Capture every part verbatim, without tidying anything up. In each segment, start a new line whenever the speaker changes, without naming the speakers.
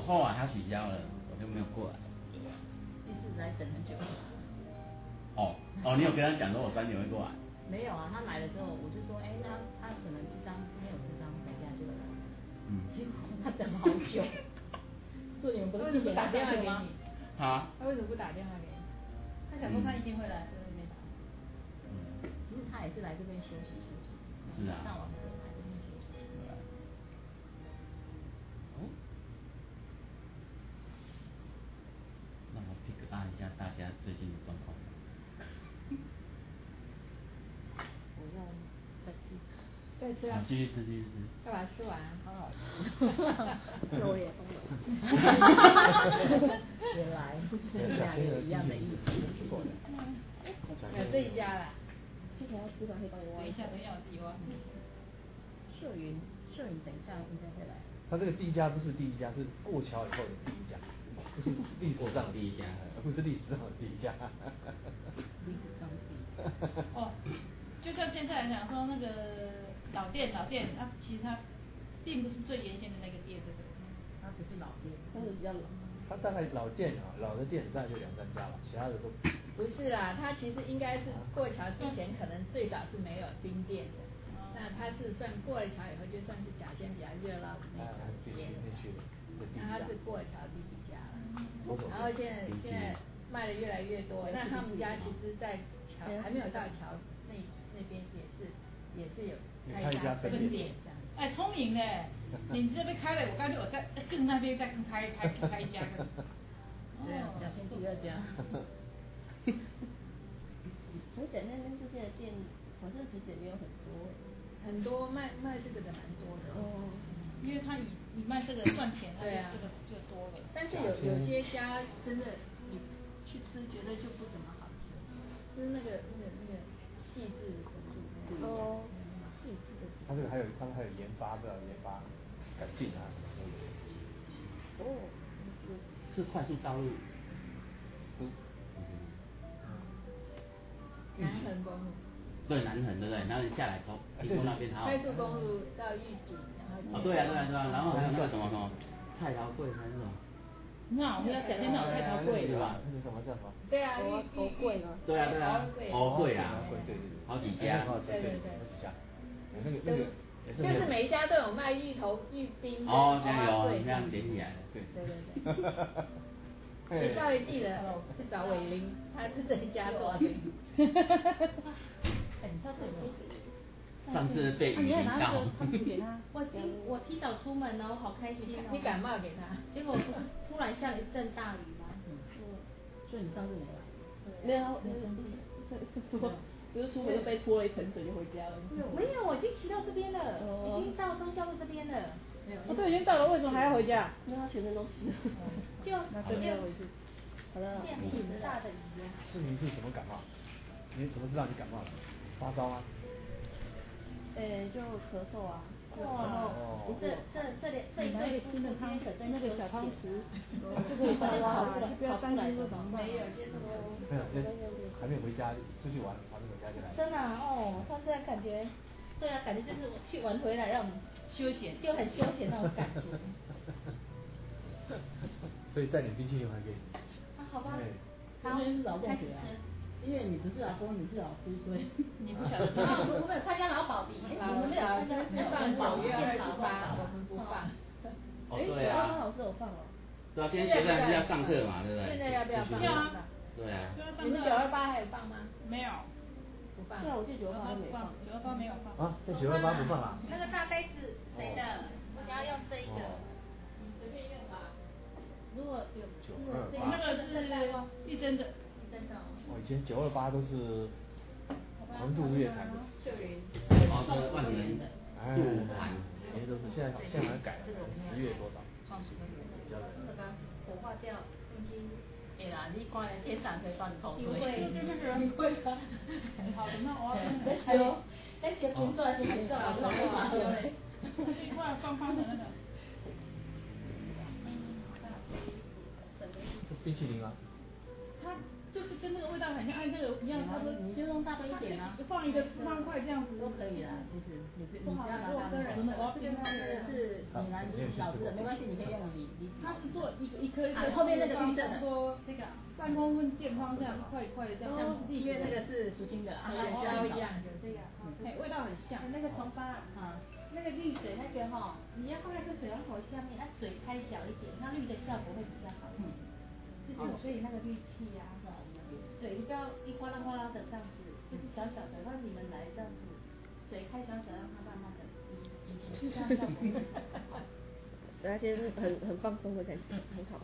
后来他取消了，我就没有过来。
第四来等很久。
哦哦，你有跟他讲说我三点会过来？
没有啊，他来了之后，我就说，哎、欸，他他可能这张今天有这张，等一下就来。嗯。结果他等好久。所以你们不是不打电话给你？
啊？
他为什么不打电话给你？
他想说他一定会来，所以没打。
嗯。其实他也是来这边休息休息。
是啊。
上网课来这边休息。对啊。
哦。那我 pick up 一下大家最近的状况。
我要再吃。
再吃啊！
继续吃，继续吃。
要把它吃完，好好
吃。肉也都有。原来这两个一样的意思。
有这一家啦。
之前要吃完可以帮你挖。
等一下，等一下我自己挖。
摄云，摄云等一下应该会来。
他这个第一家不是第一家，是过桥以后的第一家，不是历史上
第一家，
不是历史上的第一家。
历史上第一家。
哦，就像现在来讲说那个老店，老店，它其实它并不是最原先的那个店，对不对？
它只是老店，它是比较老。
它大概老店啊，老的店大概就两三家吧，其他的都。
不是啦，它其实应该是过桥之前可能最早是没有丁店的，那它是算过了桥以后就算是甲仙比较热闹的那条街，那它是过桥第一家了，然后现在现在卖的越来越多，那他们家其实在桥还没有到桥那那边也是也是有开一家分店这样。
哎，聪明嘞！你这边开了，我干脆我在更那边再更开开开一家。
对啊，甲仙第二家。而且那边这些的店，好像其实也没有很多。
很多卖卖这个的蛮多的。
哦。
因为他以以卖这个赚钱，
对啊，
这个就多了。
但是有有些家真的你去吃，觉得就不怎么好吃，就是那个那个那个细致的程度不一样。哦。细致的。
他这个还有他们还有研发，不知道研发改进啊什么
的。哦。
是快速道路。
不是。
南横公路。
对，南横对不对？然后你下来走，经过那边它。
快速公路到玉井，然后。
哦，对啊，对啊，对啊，然后还有那个什么什么菜头粿还是什么？
那我们要讲天那种菜头粿
对吧？
那个什么叫什么？
对啊，芋芋粿嘛。
对啊，对啊，藕粿啊，
对对对，
好几家。
对对对，
好几家。那个那个。
就是每一家都有卖芋头、芋冰。
哦，这样有，这样连起来的，
对。对对对。你稍微记得去找伟林，他是这一家做的。
哎，你上次有没有？
上次被雨淋到。
我今我提早出门了，我好开心哦。
你感冒给他，
结果不是突然下了一阵大雨吗？
嗯。所以你上次没来？
没有，没有。
不是出门就被泼了一盆水就回家了。
没有，我已经骑到这边了，已经到忠孝路这边了。
没有。哦，对，已经到了，为什么还要回家？
因为他全身都湿。
就
那真的要回去。好了。
下挺大的雨啊。
是你是什么感冒？你怎么知道你感冒了？发烧吗？
诶，就咳嗽啊。
哇。你这这这里这一对夫妇间可真
那个小汤匙，
就可以
再挖，
不要担心说怎么办。
没有，接着我。
没有，今天还没有回家，出去玩，还没回家就来。
真的哦，他这样感觉，对啊，感觉就是去玩回来那种
休闲，
就很休闲那种感觉。
所以带点冰淇淋还给你。
啊，好吧。
好，是老公给啊。因为你不是老公，你是老师，所以
你不晓得。
我们有参加劳保的，我们没有参加
放九月二十八，我们不放。
哦，对啊。
老师有放哦。
对啊，今天现在是要上课嘛，对不对？
现在要不要放？
要啊。
对啊。
你们九二八还有放吗？
没有。
不放。
对啊，我记得九二八没放。
九二八没有放。
啊，这九二八不放啊？
那个大杯子谁的？我想要用这一个。
你随便用吧。
如果有
九二八。
那个是一针的。
哦，以前九二八都是横渡日月潭的。
秀云。
哦，是万人的。
哎，以前都是，现在现在好像改了，十月多少？
创始人。
比较
那个火化掉，已经。哎啦，你关在天上可以帮你投水。
你会的。好的，那我。
在修，在修工作，修工作，我老公马修嘞。
一块方方的那个。
冰淇淋啊。
它就是跟那个味道很像，按那个一样，他说
你就用大杯一点啊，
放一个四方块这样子
都可以啦，其实你不你
不好
不要拿大杯，
我跟人的，我要
这个这个是米兰老师的，没关系，你可以用你你。
它是做一个一颗一颗，
后面那个绿色的，
说这个三公分见方这样一块一块的这样，
因为那个是属青的，啊，
胶一样的
这个，哎，味道很像。
那个葱巴啊，那个绿水那个哈，你要放在这水龙头下面，那水开小一点，那绿的效果会比较好。嗯，就是我所以那个滤器呀，对，你不要一哗啦哗啦的这样子，就是小小的，让你们来这样子，水开小小，让它慢慢的滴，这样效果会好。
对，他今天很很放松的感觉，很好。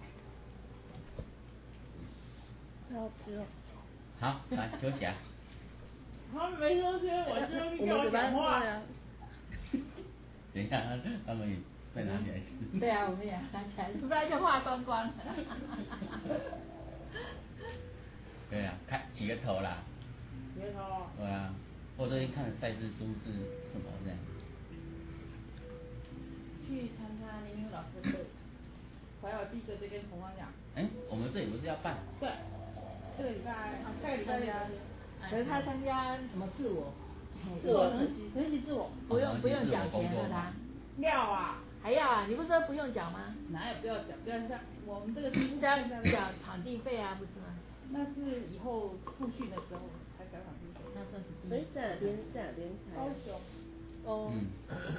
好好吃哦。
好，来休息啊。
他们没休息，我就叫我讲话。
等一下，他们也再拿起来吃。
对啊，我们也拿起来吃，不然就化光光了。
对啊，看几个头啦。
几个头？
对啊，我最近看的赛事书是什么这样？
去参加林英老师的课，回来我第一个就跟同行讲。
哎，我们这里不是要办？
对，这个礼拜啊，下个礼拜呀。
可是他参加
什么自我？
自我学习，学习自我。
不用不用缴钱的他。
要啊。
还要啊？你不是说不用缴吗？
哪有不要缴？不要像我们这个。
应该缴场地费啊，不是吗？
那是以后复训的时候才缴场地费。
那算是第一。
联赛联赛联赛。
高雄。
哦。
嗯。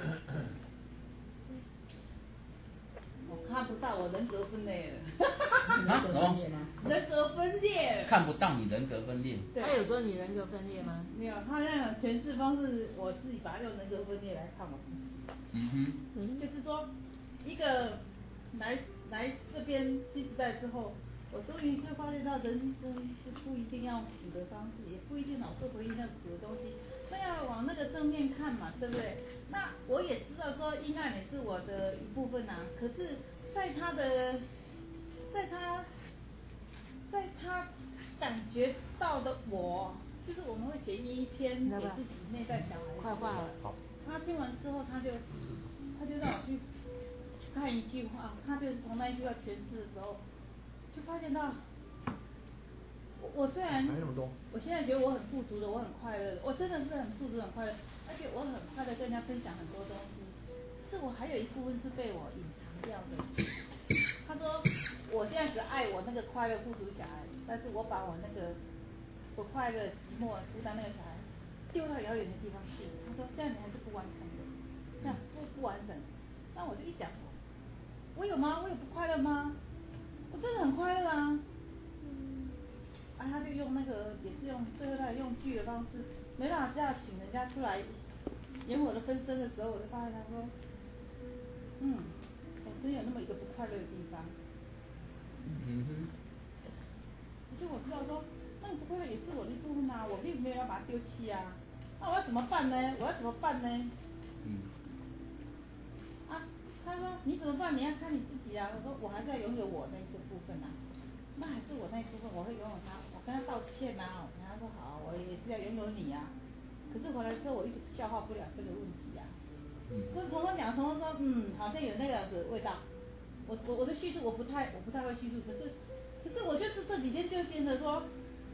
我看不到我人格分裂了。
啊？什么？
人格分裂。
看不到你人格分裂。
他有说你人格分裂吗？
没有，他那种诠释方式，我自己把它用人格分裂来看我自己。
嗯哼。
嗯，就是说，一个来来这边新时代之后，我终于就发现到人生是不一定要死的方式，也不一定老是回忆那死的东西，那要往那个正面看嘛，对不对？那我也知道说阴暗也是我的一部分啊，可是在他的，在他，在他感觉到的我，就是我们会写一篇给自己内在小孩。
快画了。
好。
他听完之后，他就他就让我去看一句话，他就是从那一句话诠释的时候，就发现到，我我虽然我现在觉得我很富足的，我很快乐的，我真的是很富足很快乐，而且我很快乐跟人家分享很多东西，可是我还有一部分是被我隐藏掉的。他说我现在只爱我那个快乐富足小孩，但是我把我那个不快乐寂寞孤单那个小孩丢到遥远的地方去。他说这样你还是不完成的，这样不不完整。那我就一想，我有吗？我有不快乐吗？我真的很快乐啊。嗯。啊，他就用那个也是用最后他用剧的方式，没办法这样请人家出来演我的分身的时候，我就发现他说，嗯，我真有那么一个不快乐的地方。
嗯哼。
可是我知道说，那个不快乐也是我的一部分啊，我并没有要把它丢弃啊。那我要怎么办呢？我要怎么办呢？
嗯。
啊，他说你怎么办？你要看你自己啊。我说我还是要拥有我那一个部分啊，那还是我那一部分，我会拥有他。我跟他道歉啊，我跟他说好，我也是要拥有你啊。可是回来之后，我一直消化不了这个问题啊。嗯。跟彤彤讲，彤彤说，嗯，好像有那个的味道。我我我的叙述我不太我不太会叙述，可是可是我就是这几天就变得说。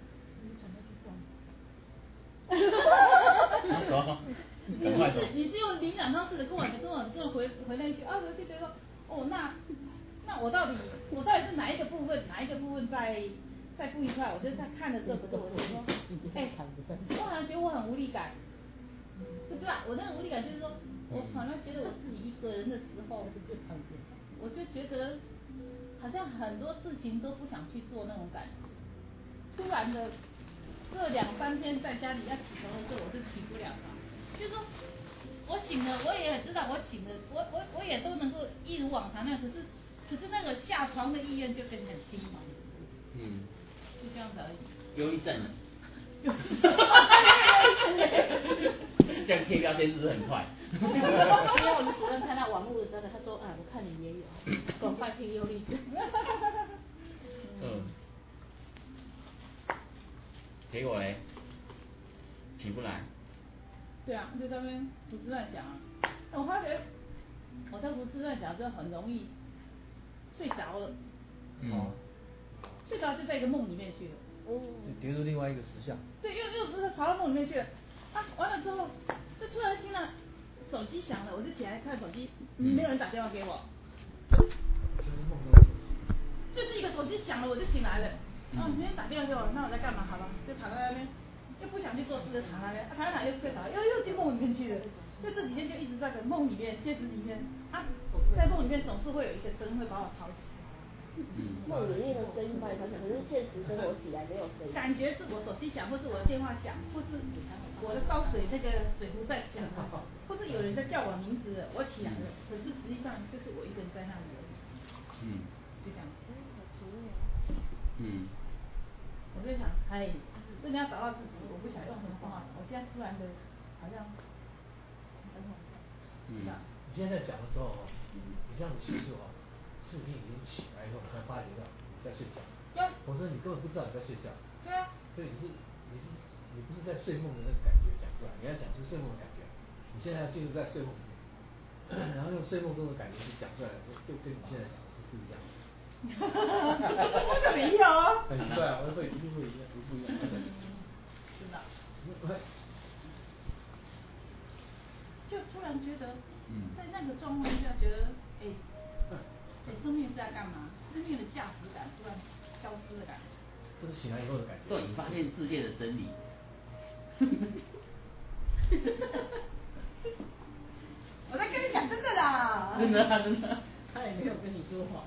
哈哈哈哈哈！你是你是用领奖方式的跟我跟我跟我回回那一句啊，我就觉得说，哦那那我到底我到底是哪一个部分哪一个部分在在不愉快？我就在看的时候，不是我就说，哎，我好像觉得我很无力感，是不是啊？我那个无力感就是说，我好像觉得我自己一个人的时候，我就觉得好像很多事情都不想去做那种感觉，突然的。这两三天在家里要起床的时候，我是起不了床。就是说，我醒了，我也知道我醒了，我我我也都能够一如往常那样，可是可是那个下床的意愿就变得很低嘛。嗯。就这样子而已。
忧郁症。这样贴标签是不是很快？
因为我们主任看到网络的真的，他说，啊，我看你也有，赶快贴忧郁症。
嗯。结果嘞，起不来。
对啊，就在那边胡思乱想啊。我发觉我在胡思乱想之后很容易睡着了。
嗯。
睡着就在一个梦里面去了。
就跌入另外一个实相。
对，又又不是跑到梦里面去了。啊，完了之后，就突然听到手机响了，我就起来看手机，没有人打电话给我。
就是梦中的手机。
就是一个手机响了，我就醒来了。啊，没人打电话给我，那我在干嘛？好吧，就躺在那边，又不想去做事，就躺在那边，啊、躺在哪又睡着，又又进梦里面去了。就这几天就一直在个梦里面，现实里面，啊，在梦里面总是会有一个声会把我吵醒。
梦里面的声音把你吵醒，可是现实生活起来没有声音。
感觉是我手机响，或是我的电话响，或是我的烧水那个水壶在响，或是有人在叫我名字，我起来了，可是实际上就是我一个人在那里而已。
嗯。
就这样。
嗯。
我就想，哎，真的要找到自己，我不想用什么方法。我现在突然的，好像，
嗯。
你现在在讲的时候哦，你这样子叙述哦，是你已经起来以后才发觉到你在睡觉，否则你根本不知道你在睡觉。
对啊。
所以你是你是你不是在睡梦的那个感觉讲出来，你要讲出睡梦的感觉。你现在要进入在睡梦里面，然后用睡梦中的感觉去讲出来，就就跟你现在讲的是不一样的。
哈哈哈哈哈！我怎么一样啊？
很奇怪啊，我会一定会一样，不一样。
真的。就突然觉得，在那个状况下，觉得，哎，哎，生命是在干嘛？生命的价值感突然消失的感觉。
这是醒来以后的感觉。
对，你发现世界的真理。
我在跟你讲真的啦。
真的啊，真的。
他也没有跟你说谎。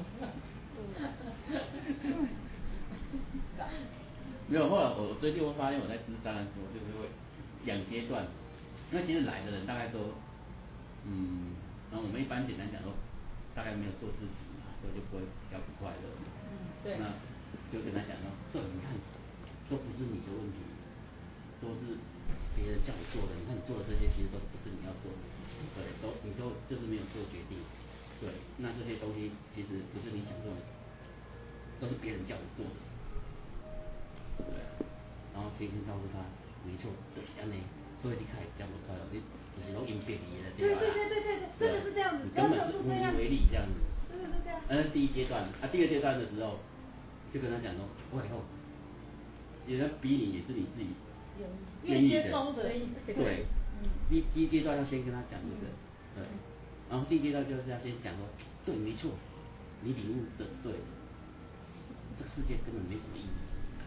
没有，后来我最近我发现我在咨商的时候，就是会两阶段，因为其实来的人大概都，嗯，然后我们一般简单讲说，大概没有做自己嘛，所以就不会比较不快乐。
嗯，对。
那就跟他讲说，对，你看，都不是你的问题，都是别人叫你做的。你看你做的这些，其实都不是你要做的，对，都你都就是没有做决定。对，那这些东西其实不是你想做的，都是别人叫你做的。对，然后先生告诉他，没错，就是这样的，所以你看这样不快乐，你就是拢因别离的对吧？
对对对对对，真的是这样子，
根本是无能为力这样子。
真的是这样。
那是第一阶段啊，第二阶段的时候，就跟他讲说，我以后，有人逼你也是你自己愿意的，对，第第一阶段要先跟他讲这个，对，然后第一阶段就是要先讲说，对，没错，你领悟的对，这个世界根本没什么意义。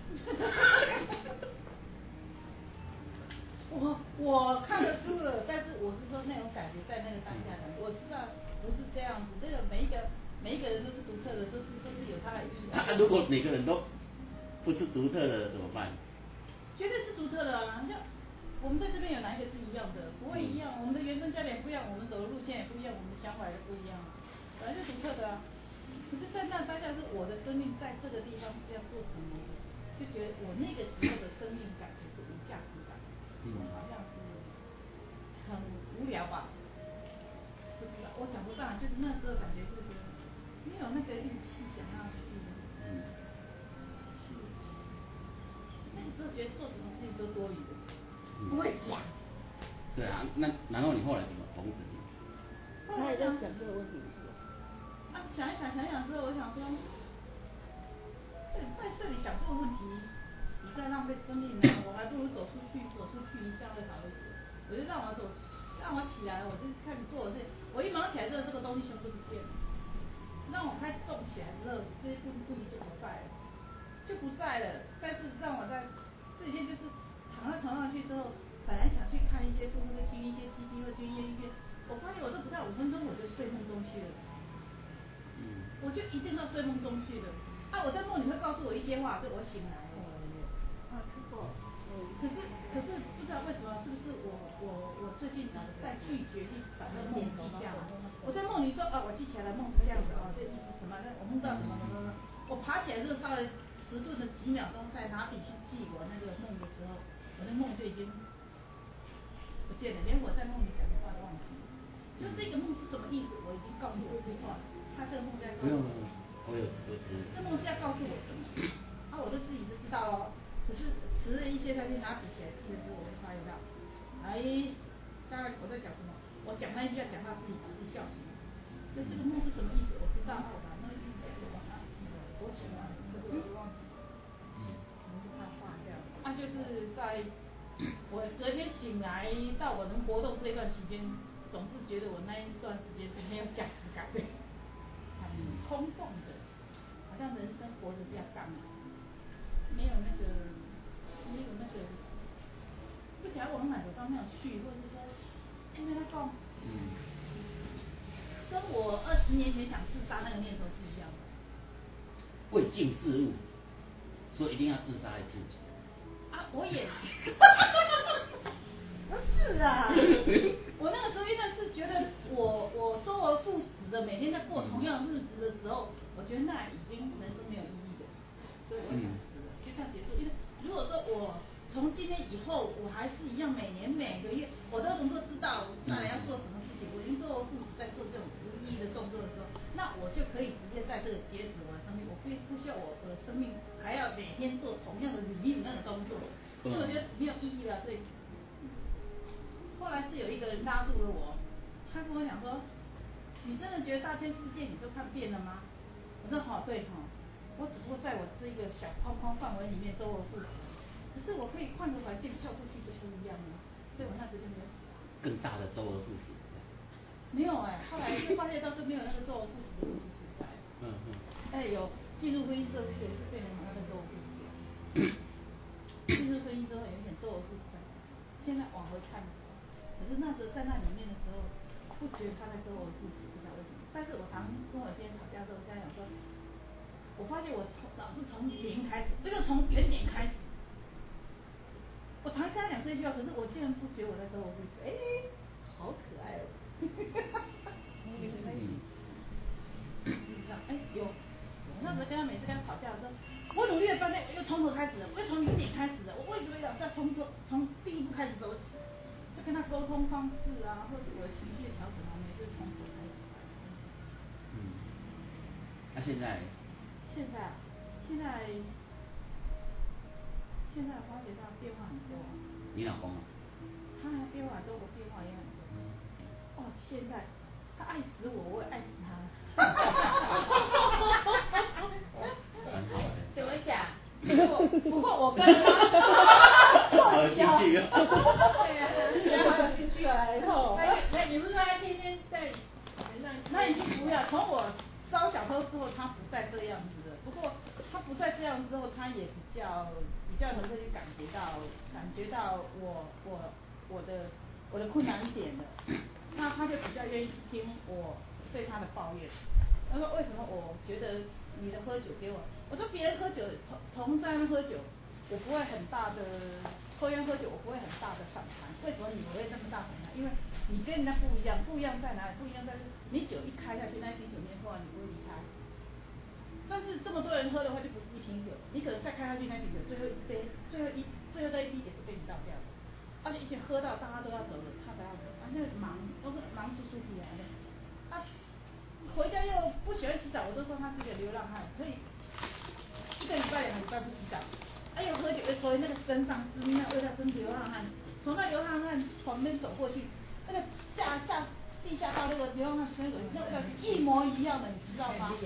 我我看的是，但是我是说那种感觉在那个当下的，我知道不是这样子，这个每一个每一个人都是独特的，都是都是有他的意义。
啊，如果每个人都不是独特的怎么办？
绝对是独特的啊！像我们在这边有哪一个是一样的？不会一样，我们的原生家庭也不一样，我们走的路线也不一样，我们的想法也不一样，本来就独特的啊。可是，在那当下是我的生命在这个地方是要做什么的，就觉得我那个时候的生命感就是无价值感，嗯，好像是很无聊吧？不知道，我讲不上，就是那时候感觉就是没有那个力气想要去，嗯，去，那时候觉得做什么事情都多余的，不会想。
对啊，那然后你后来怎么重整？
他也在想这个问题是吧？
啊，想一想，想一想之后，我想说，在在这里想这个问题，你在浪费生命呢，我还不如走出去，走出去一下会好一点。我就让我走，让我起来，我就开始做的事。我一忙起来之后，这个东西全部都不见了。让我开始动起来之后，这些问题就不在了，就不在了。但是让我在这几天就是躺在床上去之后，本来想去看一些书，或者听一些 C D 或听一些音乐，我发现我都不到五分钟我就睡梦中去了。嗯，我就一定到睡梦中去了。啊，我在梦里会告诉我一些话，所以我醒来了。啊，吃过。可是可是不知道为什么，是不是我我我最近在拒绝去把那个梦记下来？我在梦里说，啊，我记起来了，梦是这样子啊，这意思什么？我梦到什么什么什么？我爬起来之后，稍微迟钝的几秒钟，再拿笔去记我那个梦的时候，我那梦就已经不见了，连我在梦里讲的话都忘记了。就这个梦是什么意思？我已经告诉我自己了，他这个梦在告诉我。
我有我知。
这梦是要告诉我什么？啊，我都自己都知道咯。可是迟了一些再去拿笔起来记的时候，我就发现到，哎，大概我在讲什么？我讲那一句要讲到自己自己叫什么？就这个梦是什么意思？我知道，我把那个意思讲完了。我我喜欢，可是我就忘记。
嗯。
可能是怕化掉。啊，就是在我隔天醒来到我能活动这段期间，总是觉得我那一段时间是没有价值感的，很空洞的，好像人生活得比较干嘛，没有那个，没有那个，不晓得往哪个方向去，或者是说，因为他讲，
嗯。
跟我二十年前想自杀那个念头是一样的。
未尽事物，所以一定要自杀一次。
啊，我也。不是啊，我那个时候因为是觉得我我周而复始的每天在过同样日子的时候，我觉得那已经人生没有意义的，所以我想死了，就这样结束。因为如果说我从今天以后我还是一样每年每个月我都能够知道我将来要做什么事情，我已经周而复始在做这种无意义的动作的时候，那我就可以直接在这个截止我的生命，我不不需要我的生命还要每天做同样的一样的动作，所以我觉得没有意义了，所以。后来是有一个人拉住了我，他跟我讲说：“你真的觉得大千世界你都看遍了吗？”我说：“好，对哈，我只不过在我这一个小框框范围里面周而复始，可是我可以换个环境跳出去就不一样了。”所以我那时就没有死。
更大的周而复始。
没有哎、欸，后来就发现倒是没有那个周而复始的东西存在。嗯嗯。哎，有进入婚姻之后也是变成那个周而复始。进入婚姻之后有一点周而复始，现在往回看。可是那时候在那里面的时候，不觉得他在周而复始，不知道为什么。但是我常跟我先生吵架的时候，跟他讲说，我发现我从老是从零开始，这个从原点开始。我常跟他讲这句话，可是我竟然不觉得我在周而复始，哎，好可爱哦。从零开始。哎有，我那时候跟他每次跟他吵架的时候，我努力的发现，我又从头开始了，我又从零点开始了，我为什么要再从头从第一步开始走起？就跟他沟通方式啊，或者我的情绪调整啊，每次从头开始。
嗯。那、啊、现在？
现在，现在，现在发觉到变化很多。
你老公啊？
他还变化很多，我变化也很多。嗯。哦，现在他爱死我，我也爱死他。
很好哎。
怎么讲？
不过不过我跟他。
好有兴趣哦。
对呀、啊，
好有兴趣啊！然后，
那那你不是说他天天在那？
那已经不要。从我烧小偷之后，他不再这样子了。不过他不再这样之后，他也比较比较能够去感觉到感觉到我我我的我的困难点了。那他就比较愿意听我对他的抱怨。他说为什么我觉得你的喝酒给我？我说别人喝酒从从在那喝酒。我不会很大的抽烟喝酒，我不会很大的反弹。为什么你会那么大反弹？因为你跟人家不一样，不一样在哪里？不一样在你酒一开下去，那一瓶酒没喝完，你不会离开。但是这么多人喝的话，就不是一瓶酒，你可能再开下去那瓶酒，最后一杯，最后一最后那一滴也是被你倒掉的。而且一直喝到大家都要走了，他才要走，啊，那忙都是忙出出体来的。他、啊、回家又不喜欢洗澡，我都说他是个流浪汉，可以一个礼拜两个礼拜不洗澡。哎呦，喝酒又抽烟，那个身上滋那味道真流浪汉。从那流浪汉旁边走过去，那个下下地下道那个流浪汉身上那味道是一模一样的，你知道吗？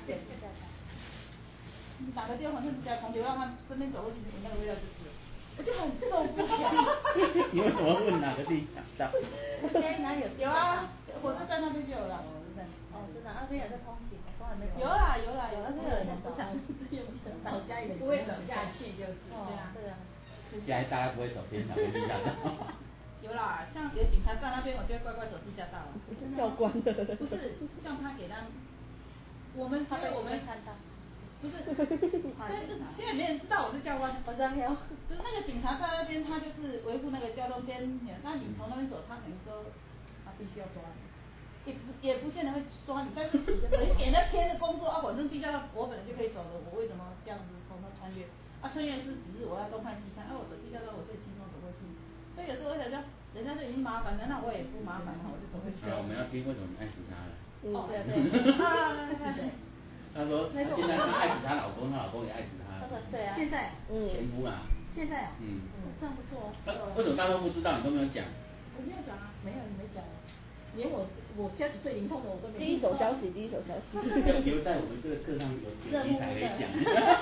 你打个电话，那只要从流浪汉身边走过去，那个味道就是，我就很受不了。
你为什么问哪个地下道？
现在哪有？有啊，火车站那边就有了。
哦，真的，那边有在通行，从来没有。
有啦有啦有，
那边有人
不想，
老家也
不会走下去就是。
对啊
对啊。
现在大家不会走边条跟地下道。
有啦，像有警察站那边，我就会乖乖走地下道了。
教官的。
不是，像他给他，我们所以我们
看到。
不是，但是现在没人知道我是教官。
我知道有。
就是那个警察在那边，他就是维护那个交通边，那你从那边走，他可能说他必须要抓你。也不也不见得会抓你，但是人给那天的工作啊，反正地下道我本来就可以走的，我为什么这样子从那穿越？啊，穿越是只是我要东看西看，啊，我走地下道我最轻松走过去。所以有时候我想说，人家都已经麻烦了，那我也不麻烦了，我就走过去。
好了，我们要听为什么你爱死他了。
哦，对对对。啊，对。
他说，现在他爱死她老公，她老公也爱死他。
他说对啊。
现在。
嗯。
前夫啦。
现在啊。
嗯，
嗯。
这样不错哦。
为什么大家都不知道？你都没有讲？
我没有讲啊，没有，你没讲。
连我我家里最灵通的我都没。
第一手消息，第一手消息。
留在我们这个课上有有题材可以讲。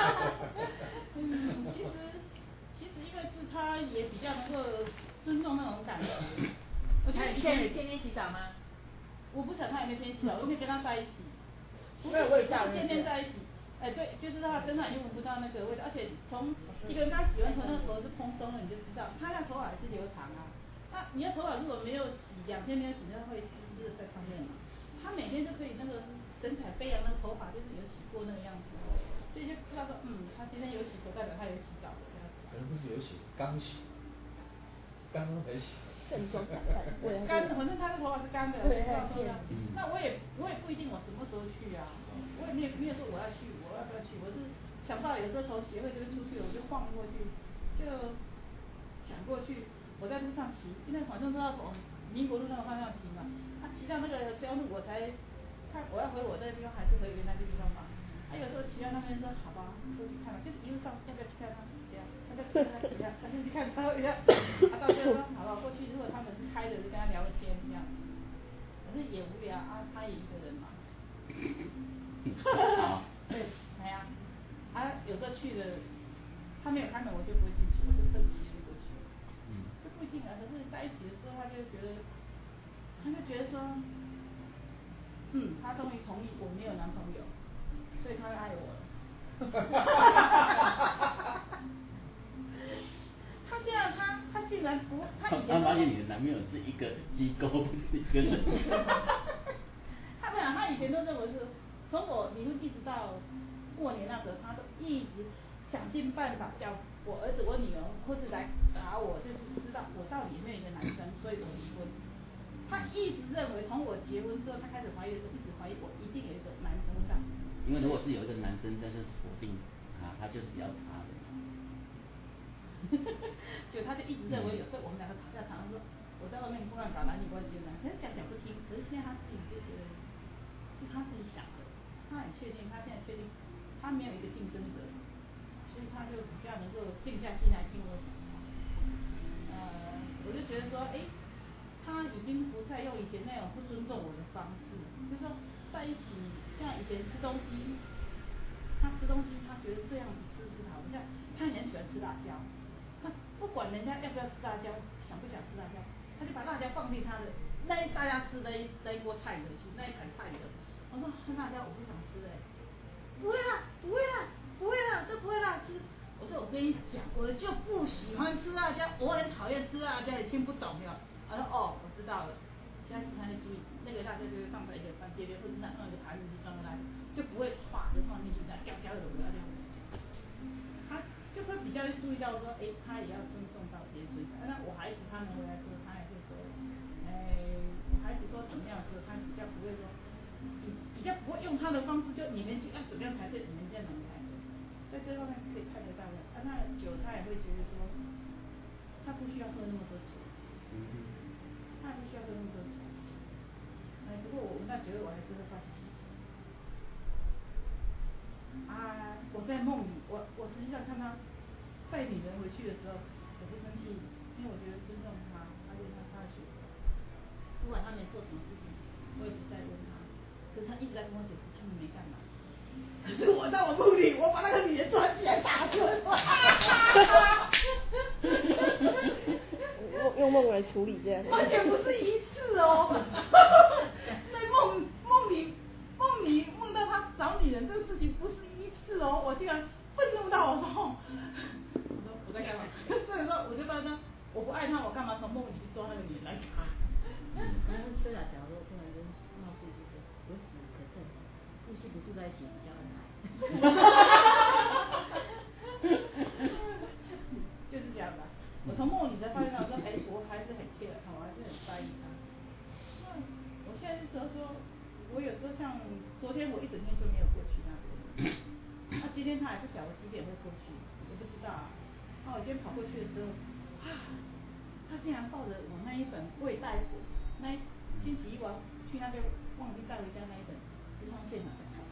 嗯，其实其实因为是他也比较能够尊重那种感觉。我觉得以前
天天洗澡吗？
我不晓得他有没有天天洗澡，我可以跟他在一起。不是
味道，
天天在一起。哎，对，就是他身上已经闻不到那个味道，而且从一个人他洗完头那个头是蓬松的，你就知道他那头发还是留长啊。那你的头发如果没有洗，两天没有洗，那会湿湿的在上面嘛。他每天就可以那个神采飞扬，那个头发就是有洗过那个样子，所以就知道说，嗯，他今天有洗头，代表他有洗澡的这样子。
可能不是有洗，刚洗，刚刚才洗。
正装打扮，
干的，反正他的头发是干的，对，这样。那我也我也不一定我什么时候去啊，我也没有没有说我要去，我要不要去，我是想到有时候从协会这边出去，我就晃过去，就想过去，我在路上骑，因为好像是要从民国路那个方向骑嘛，他、啊、骑到那个中央路，我才看我要回我这个地方还是回原来这个地方嘛。他、啊、有时候骑到那边说好吧，过去看了，就是一路上要不要去看他这样，要不要去看他怎样，他就去看他，人家他到最后说好了过去，如果他们是开的就跟他聊个天这样，可是也无聊啊，他也一个人嘛。对，哎呀、啊，啊有时候去了，他没有开门我就不会进去，我就车骑着过去。嗯。这不一定啊，可是在一起的时候他就觉得，他就觉得说，嗯，他终于同意我没有男朋友，所以他会爱我了。他这样，他他竟然不，他以前
他发现你的男朋友是一个机构，不是一个人。
他没有，他以前都认为是，从我离婚一直到过年那时候，他都一直想尽办法叫我儿子、我女儿或是来打我，就是知道我到底有没有一个男生，所以我离婚。他一直认为，从我结婚之后，他开始怀疑的时候，一直怀疑我一定有一个男生上。
因为如果是有一个男生在这锁定他，他就是比较差的。
就他就一直认为，有时候我们两个吵架，常常说我在外面不乱搞男女关系的，可是讲讲不听。可是现在他自己就觉得是他自己想的，他很确定，他现在确定他没有一个竞争者，所以他就比较能够静下心来听我讲话。呃，我就觉得说，哎，他已经不再用以前那种不尊重我的方式，就是说在一起，像以前吃东西，他吃东西他觉得这样子吃是好，像他很喜欢吃辣椒。他不管人家要不要吃辣椒，想不想吃辣椒，他就把辣椒放进他的那一大家吃的一那一锅菜里去，那一盘菜里头。我说吃辣椒我不想吃哎、欸，不会啦，不会啦，不会啦，这不会辣吃。我说我跟你讲，我就不喜欢吃辣椒，我很讨厌吃辣椒，也听不懂哟。他说哦，我知道了，下次他就注意，那个辣椒就会放在一个饭碟里，或者那弄一个盘子去装个辣椒，就不会唰就放进去，这样嚼嚼的不要这样。他就会比较注意到说，哎，他也要尊重到别人尊重。那我孩子他们回来说，他也会说，哎，我孩子说怎么样的时候，他比较不会说，比较不会用他的方式，就你们就要怎么样才对，你们这样能开的。在这方面是可以看得到的。啊，那酒他也会觉得说，他不需要喝那么多酒，嗯哼，他也不需要喝那么多酒。哎，不过我闻到酒味，我还是会放弃。啊，我在梦里，我我实际上看他带女人回去的时候，我不生气，因为我觉得尊重他，而且他他的选择，不管他没做什么事情，我也不再问他。可是他一直在跟我解释他们没干嘛。可是我在我梦里，我把那个女人抓起来打死。
用用梦来处理这样。
完全不是一次哦，在梦梦里梦里梦到他找女人这个事情不是一次哦，我竟然愤怒到我说，我说我在干嘛？所以说我就告诉他，我不爱他，我干嘛从梦里去抓那个女人来打？
嗯，然后虽然假如突然间冒出一句说，有史可证，夫妻不住在一起比较恩爱。
就是这样的，我从梦里才发现到说，哎，我还是很 care 他，我还是很在意他。那我现在是说说，我有时候像昨天我一整天就没有过去那边，那、啊、今天他还不晓得几点会过去，我不知道啊。那、啊、我今天跑过去的时候，啊，他竟然抱着我那一本未带过，那一星期一我去那边忘记带回家那一本时尚现场在看。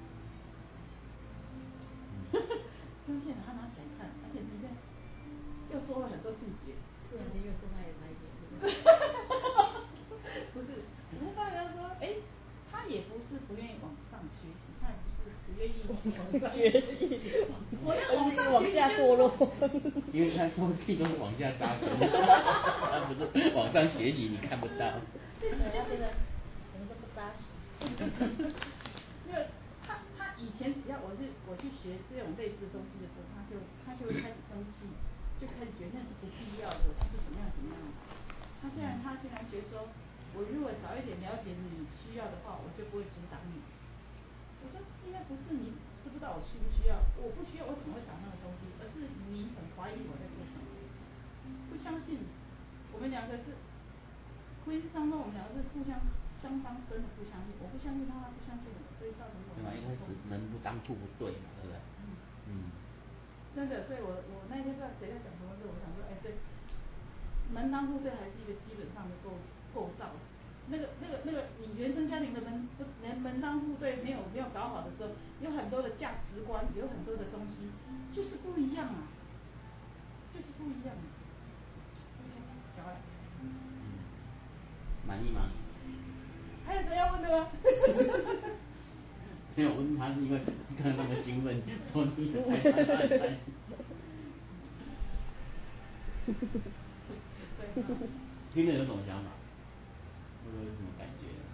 时尚现场他拿起来看，而且里面又说了很多细节。
突然间又说他也来一点，对不对？
不是，可是大家说，哎，他也不是不愿意往上学习，他也不是不愿意往上学习，我那往上
往下堕落。
因为他空气都是往下扎根，他不是往上学习，你看不到。
对，他这个人都不扎实。
因为他他以前只要我是我去学这种类似的东西的时候，他就他就会开始生气，就开始觉得那是不必要的，他是怎么样怎么样。他现在他现在觉得说，我如果早一点了解你需要的话，我就不会阻挡你。我说应该不是你知不知道我需不需要，我不需要我怎么会找那个东西，而是你很怀疑我在做什么，不相信。我们两个是婚姻当中，我们两个是互相双方真的不相信，我不相信他，他不相信我，所以造成我们。
对嘛，一开始门不当户不对嘛，对不对？嗯。嗯。
真的，所以我我那天不知道谁在讲什么事，我想说，哎，对，门当户对还是一个基本上的构构造。那个那个那个，你原生家庭的门不连门当户对没有没有搞好的时候，有很多的价值观，有很多的东西就是不一样啊，就是不一样。小爱。
嗯。满意吗？
还有谁要问的吗？
没有问他，是因为刚刚那么兴奋，说你太太太太。听了有什么想法？或者有什么感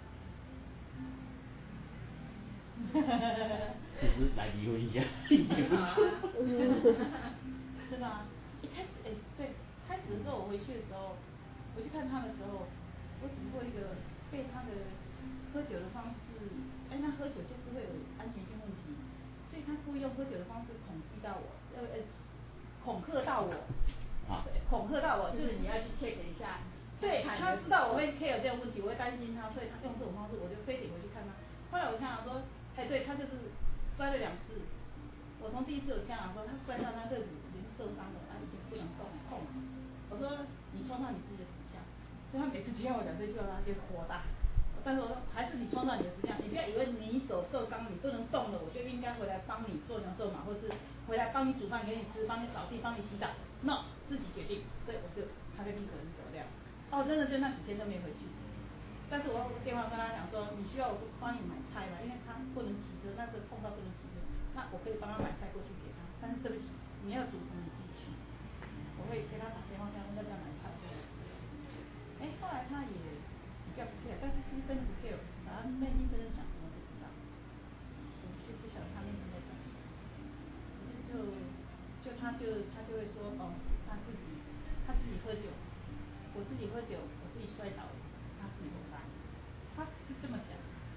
觉？就是来离婚一下，也不错。
真的啊，一开始哎、欸，对，开始的时候我回去的时候，我去看他的时候，我只不过一个被他的喝酒的方式，哎、欸，他喝酒就是会有安全性问题，所以他故意用喝酒的方式恐惧到我，呃呃，恐吓到我。
啊。
恐吓到我，
就是你要去 check 一下。
对，他知道我会 care 这个问题，我会担心他，所以他用这种方式，我就非得回去看他。后来我看他说，哎、欸，对他就是摔了两次。我从第一次我跟他说，他摔到他肋骨已经受伤了，他已经不能动痛。我说你冲到你自己的指向，所以他每次听到我讲这句话，他就火大。但是我说还是你冲到你的指向，你不要以为你手受伤你不能动了，我就应该回来帮你做牛做马，或是回来帮你煮饭给你吃，帮你扫地，帮你洗澡。no， 自己决定。所以我就他就立刻就走掉。哦，真的就那几天都没回去。但是我电话跟他讲说，你需要我帮你买菜吗？因为他不能骑车，那时候碰到不能骑车，那我可以帮他买菜过去给他。但是对不起，你要主持你自己去。我会给他打电话，叫他要不要买菜。哎，后来他也比较不 care， 但是是真的不 care， 然后内心真的想什么不知道。我就不晓得他内心在想什么。就就他就他就会说，哦，他自己他自己喝酒。我自己喝酒，我自己摔倒了，他自己受伤，他是这么讲。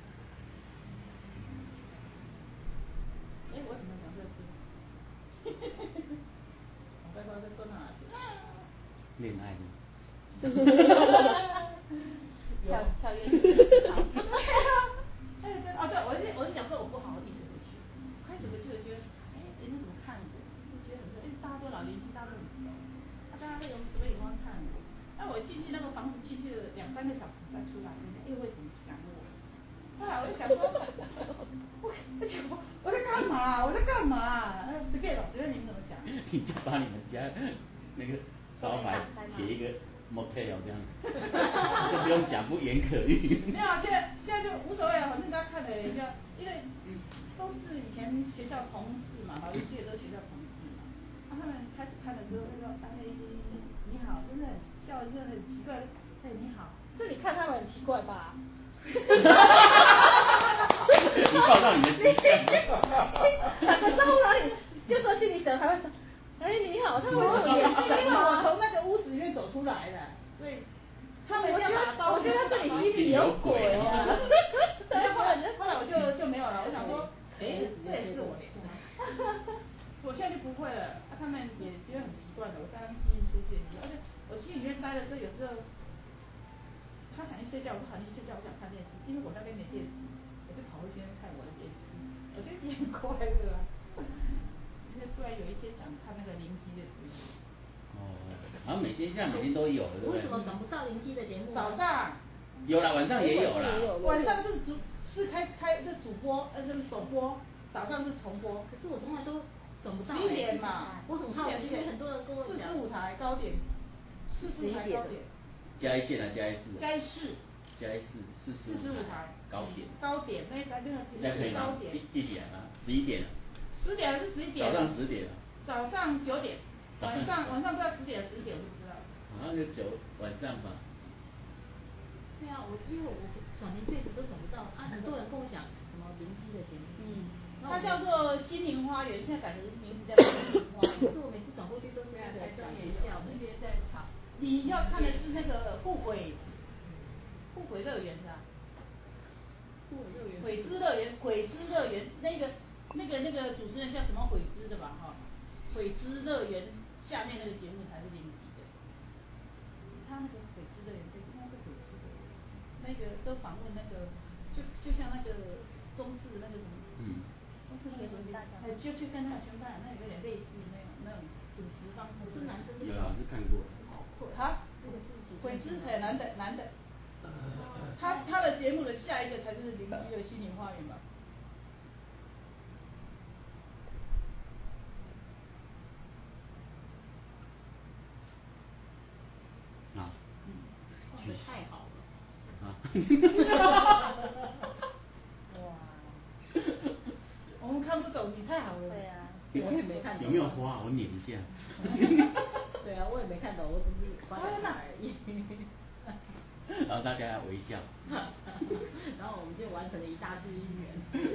哎，我怎么讲这个？我在说在说哪里？
恋爱的。
跳跳跃式。好。
哎对哦对，我是我是讲说我不好意思回去，开始回去我觉得，哎，人家怎么看我？就觉得很说，哎，大家都老年轻，大家都很熟，啊，大家那种什么眼光看我？那我进去那个房子进去了两三个小时再出来，人家又会怎么想我？后来我就想说，我我我在干嘛？我在干嘛？随便了，随便你们怎么想。
你就把你们家那个招牌写一个 motel 这样，就不用讲，不言可喻。
没有，现在现在就无所谓了，反正大家看了人家，因为都是以前学校同事嘛，老邻居也都学校同事嘛。啊，他们开始看的时候会说，哎，你好，真的很笑，真的很奇怪，哎，你好。
是你看他们很奇怪吧？
你报到你的形象。
打个招呼哪里？就说心里想还会说，哎你好，他们会这么眼神
因为我从那个屋子里面走出来的，所以他们要打招呼。
我觉得这里心里有鬼啊。
对，后来后来我就就没有了，我想说，哎，这也是我脸。我现在就不会了，啊，他们也觉得很习惯了，我刚刚进进出出，而且我去里面待的时候，有时候他想去睡觉，我说好，你去睡觉，我想看电视，因为我那边没电视，我就跑回去那边看我的电视，我觉得也很快乐啊。因为突然有一天想看那个灵机的节目。
哦，好像每天现在每天都有，对不对？
为什么找不到灵机的节目？
早上。
有啦，晚上也有啦。
晚上是主是开开是主播，呃，就是首播，早上是重播。
可是我从来都找不到。
十一点嘛，
我很好奇，因为很多人跟我讲。
四十五台高点，四十五台高点。
嘉义县啊，嘉义市。
嘉义市。
加一四四
四十五台，
高点，
高点那台那个
那可以吗？
高点，
记起来吗？十一点了。
十点还是十一点？
早上十点了。
早上九点，晚上晚上不知道十点十一点我就不知道。
好像就九晚上吧。
对啊，我因为我转年这次都找不到啊，很多人跟我讲什么灵机的节目，
嗯，它叫做心灵花园，现在改成名字叫心灵花园。
可是我每次转过去都是那个讲学校的，
分别在跑。
你要看的是那个富轨，富轨乐园是吧？
富轨乐园。
鬼之乐园，鬼之乐园，那个那个那个主持人叫什么鬼之的吧哈？鬼之乐园下面那个节目才是灵机的。他那个鬼之乐园，对，应该是鬼之乐园，那个都访问那个，就就像那个中式那个什么，嗯，中式结合体，哎，就去跟那个全班那有点类似那种那种主持方式。
是男生。
有老师看过。
哈？鬼之很男的男的。他他的节目的下一个才是灵机的心灵花园吧？
啊。
嗯。画的太好了。
啊。
哇。我们看不懂，你太好了。
对啊。我也没看懂。
有没有花？我撵一下。
对啊，我也没看懂，我只是观察而已。
然后大家微笑。
然后我们就完成了一大支姻缘。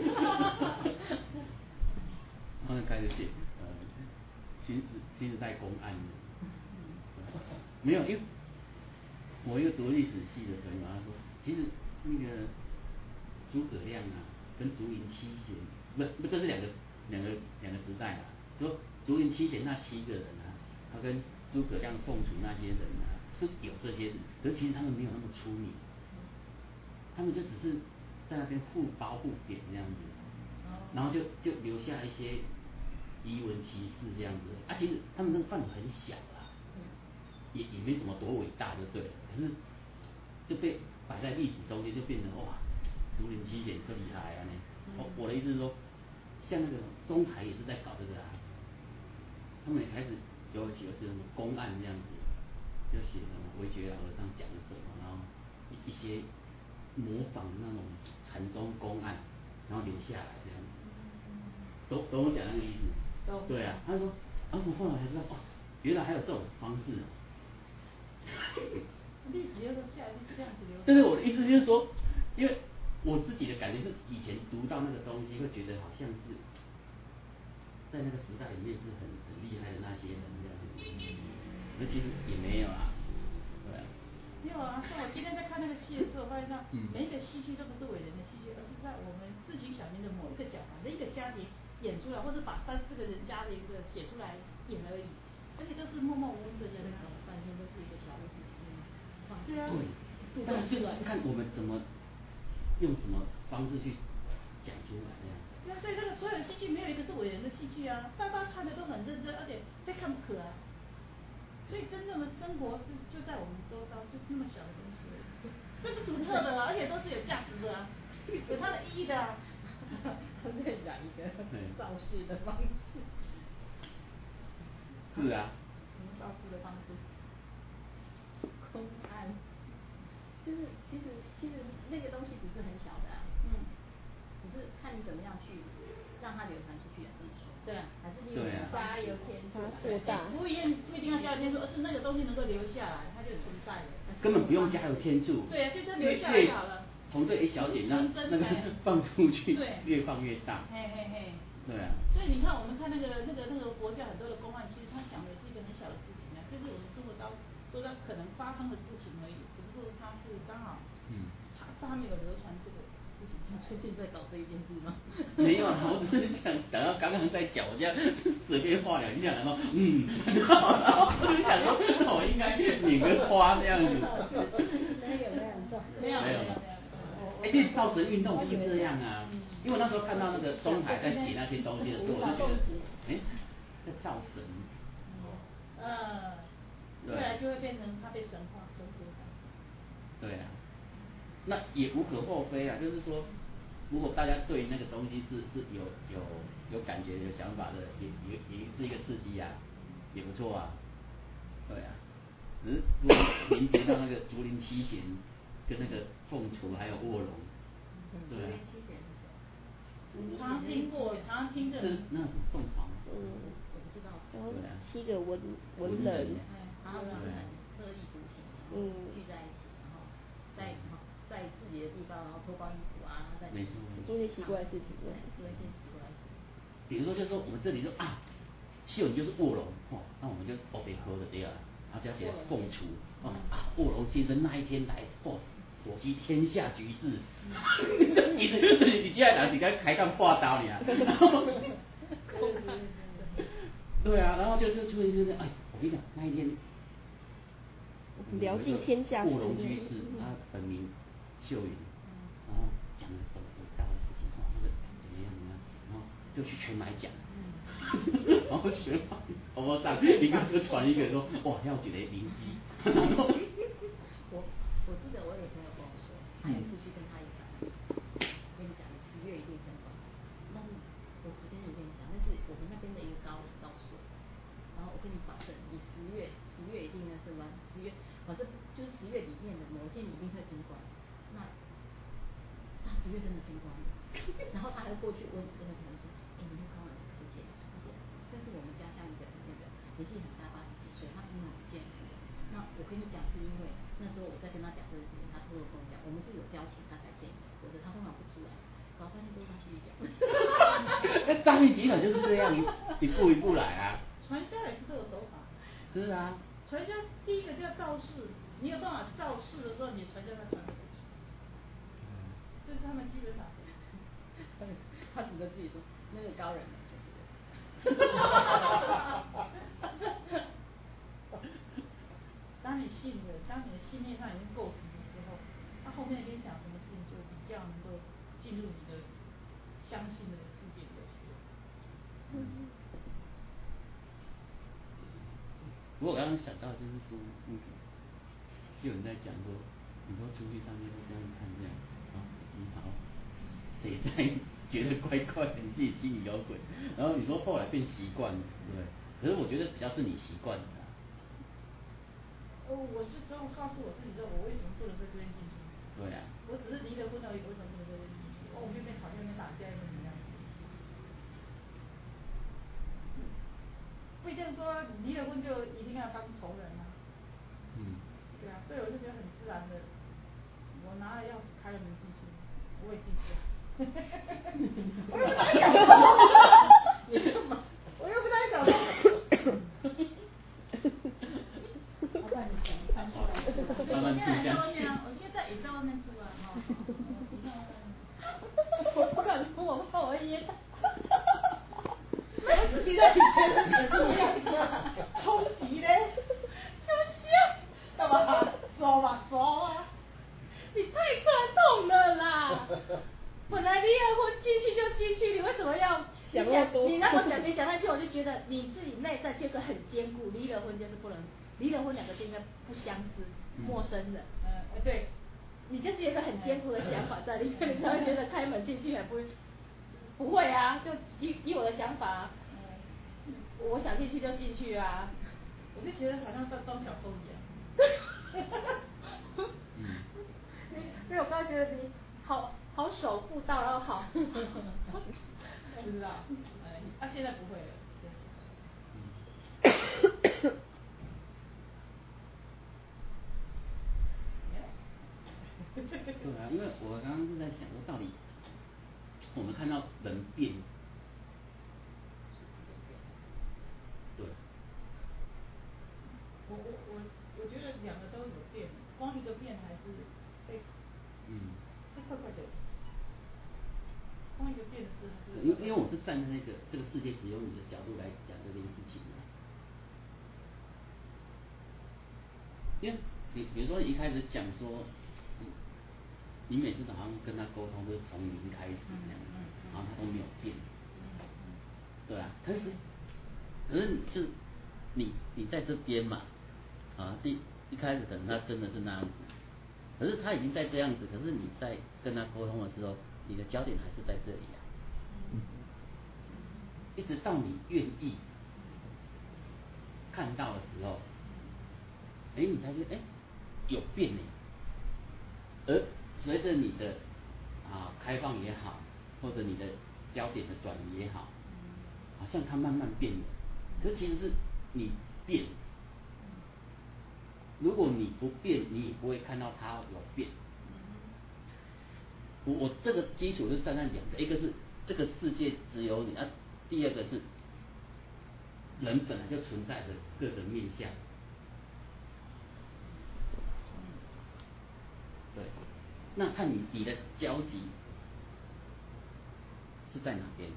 然后开始写呃新时新时代公案的。没有，因为我一个读历史系的朋友，他说，其实那个诸葛亮啊，跟竹林七贤，不不，这是两个两个两个时代啊。说竹林七贤那七个人啊，他跟诸葛亮、凤雏那些人啊，是有这些人，可是其实他们没有那么出名，他们就只是在那边互褒互贬这样子，然后就就留下一些遗闻奇事这样子。啊，其实他们那个范围很小啦，也也没什么多伟大，就对了。可是就被摆在历史中间，就变成哇，竹林七贤最厉害啊！呢，我我的意思是说，像那个中台也是在搞这个啊，他们也开始有几个是什么公案这样子，就写什么韦觉老和尚讲的什么，然后一些模仿那种禅宗公案，然后留下来这样子。懂懂我讲那个意思？对啊，他说，啊，我后来才知道，哦，原来还有这种方式。
历史又是这样这样子流。
但是我的意思就是说，因为我自己的感觉是，以前读到那个东西，会觉得好像是在那个时代里面是很很厉害的那些人这样子，那其实也没有啦，对啊。
没有啊，像我今天在看那个戏的时候，发现到每一个戏剧都不是伟人的戏剧，而是在我们市井小民的某一个角度的一个家庭演出来，或者把三四个人家的一个写出来演而已，而且都是默默无闻的人啊，
半天都是一个小屋子里面唱。
对啊。
对，但就是看我们怎么用什么方式去讲出来这样。
对啊，所以那个所有的戏剧没有一个是伟人的戏剧啊，大家看的都很认真，而且非看不可啊。所以真正的生活是就在我们周遭，就是那么小的东西，这是独特的啊，而且都是有价值的啊，有它的意义的啊。
他在讲一个造势的方式。
是啊。
什么造势的方式？
公案。就是其实其实那个东西不是很小的啊。
嗯。
只是看你怎么样去让它流传出去啊，这么说。
对啊。
还是利用加油添醋。
做大。
不一定不一定要加油添醋，而是那个东西能够留下来，它就存在了。
根本不用加油添醋。
对啊，就这留下来就好了。
从这一小点那那个放出去，越放越大。
嘿嘿嘿。
对啊。
所以你看，我们看那个那个那个国家很多的公案，其实他讲的是一个很小的事情啊，就是我们生活当中可能发生的事情而已，只不过它是刚好，嗯，它它没有流传这个事情。
你最近在搞这一件事吗？
没有啊，我只是想想到刚刚在讲，我这样随便画两下，然后嗯，然后然后我就想说，我应该拧个花这样子。
没有没有
没有没有。
哎，这造神运动就是这样啊，因为我那时候看到那个中台在写那些东西的时候，我就觉得，哎，在造神。
呃，对啊，就会变成它被神化、神格化。
对啊，那也无可厚非啊，就是说，如果大家对那个东西是是有有有感觉、有想法的，也也也是一个刺激啊，也不错啊，对啊。只是如果连接到那个竹林七贤跟那个凤雏还有卧龙，对啊。
常听过，常听着。
是那什么凤巢吗？
嗯，
我不知道。
对啊。七个文文人。
然后就是很特立独行，然后聚在一起，然后在在自己的地方，然后脱光衣服啊，在
没错。
做一些奇怪的事情，
对，做一些奇怪的事情。
比如说，就是说我们这里说啊，秀你就是卧龙，哦，那我们就哦别喝了对啊，然后加起来凤雏，哦啊卧龙先生那一天来，哦。我居天下局势，你你你接下来你该开杠破刀你啊，对啊，然后就就出现就是哎，我跟你讲那一天，
聊尽天下事，
卧龙居士他本名秀云，然后讲了很伟大的事情，哦那个怎么样怎么样，然后就去全买奖，然后全买，网络上一个就传一个说哇要几个灵机，然后
我我记得我有朋友跟我说，他有一次去跟他一个，跟你讲的十月一定升官，但是我昨天有跟你讲，那是我们那边的一个高人告诉我，然后我跟你保证，你十月十月一定能升官，十月反正就是十月里面的某一天你一定会升官，那他十月真的升官了，然后他还过去问问那个人说，哎、欸，你那高人不见了，他说，但是我们家乡一个那个年纪很大，八十几岁，他平常不见了。那我跟你讲，是因为那时候我在跟他讲这个事情，他偷偷跟我讲，我们是有交情，他才见你，否则他通常不出来。然后发现都是他自己讲。
那张力集团就是这样，你一步一步来啊。
传销也是这个手法。
是啊。
传销第一个叫造势，你有办法造势的时候，你传销才传得出去。嗯。这是他们基本法。
他指着自己说，那个高人呢，就是我。
当你信了，当你的信念上已经构成的时候，他后面跟你讲什么事情就比较能够进入你的相信的世界里去。
嗯。不过我刚刚想到就是说，那个有人在讲说，你说出去上面都这样看这样，啊，你好，谁在觉得怪怪的，你自己心里有鬼，然后你说后来变习惯了，对不对？可是我觉得比较是你习惯的。
哦，我是跟我告诉我自己说，我为什么不能在这边进去？
对啊。
我只是离了婚而已，为什么不能在这边进去？哦，我们就边吵架边打架，又怎么样？不一定说离了婚就一定要当仇人啊。
嗯。
对啊，所以我就觉得很自然的，我拿了钥匙开了门进去，我也进去了。我又不太想说，你干嘛？我又不太想说。
慢慢住下去。
我现在也在外面住啊，哈。我不敢说，我怕我噎到。我自己在以前是什么样子？冲击嘞，就像干嘛？说吧，说啊！你太传统了啦！本来离了婚进去就进去，你为什么要
想那么多？
你让我讲，你讲下去，我就觉得你自己内在就是很坚固，离了婚就是不能。离了婚两个就应该不相识，陌生人。
嗯，对，
你就是有一个很坚固的想法在里面，你才会觉得开门进去还不会，不会啊，就以以我的想法，嗯，我想进去就进去啊。
我就觉得好像在当小偷一样。
嗯。
因为我刚才觉得你好好守妇道，然后好。
不知道，哎，他现在不会了。
对啊，因为我刚刚是在讲说，到底我们看到人变，对。
我我我我觉得两个都有变，光一个变还是被，嗯，被快快的，光一个变是。
因因为我是站在那个这个世界只有你的角度来讲这件事情的，因为比比如说一开始讲说。你每次早上跟他沟通都是从零开始这样子，然后他都没有变，对啊，可是可是是你你在这边嘛，啊，第一开始可能他真的是那样子，可是他已经在这样子，可是你在跟他沟通的时候，你的焦点还是在这里啊，一直到你愿意看到的时候，哎，你才觉得哎有变呢。 而随着你的啊开放也好，或者你的焦点的转移也好，好像它慢慢变了，可是其实是你变。如果你不变，你也不会看到它有变。我我这个基础是站在两个，一个是这个世界只有你，啊，第二个是人本来就存在着各个面向。对，那看你你的交集是在哪边？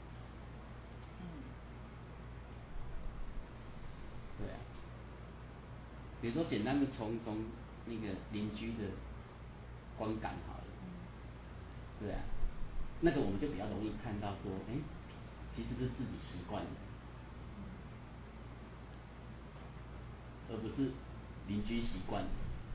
对啊，比如说简单的从从那个邻居的观感好了，对啊，那个我们就比较容易看到说，哎，其实是自己习惯的，而不是邻居习惯的。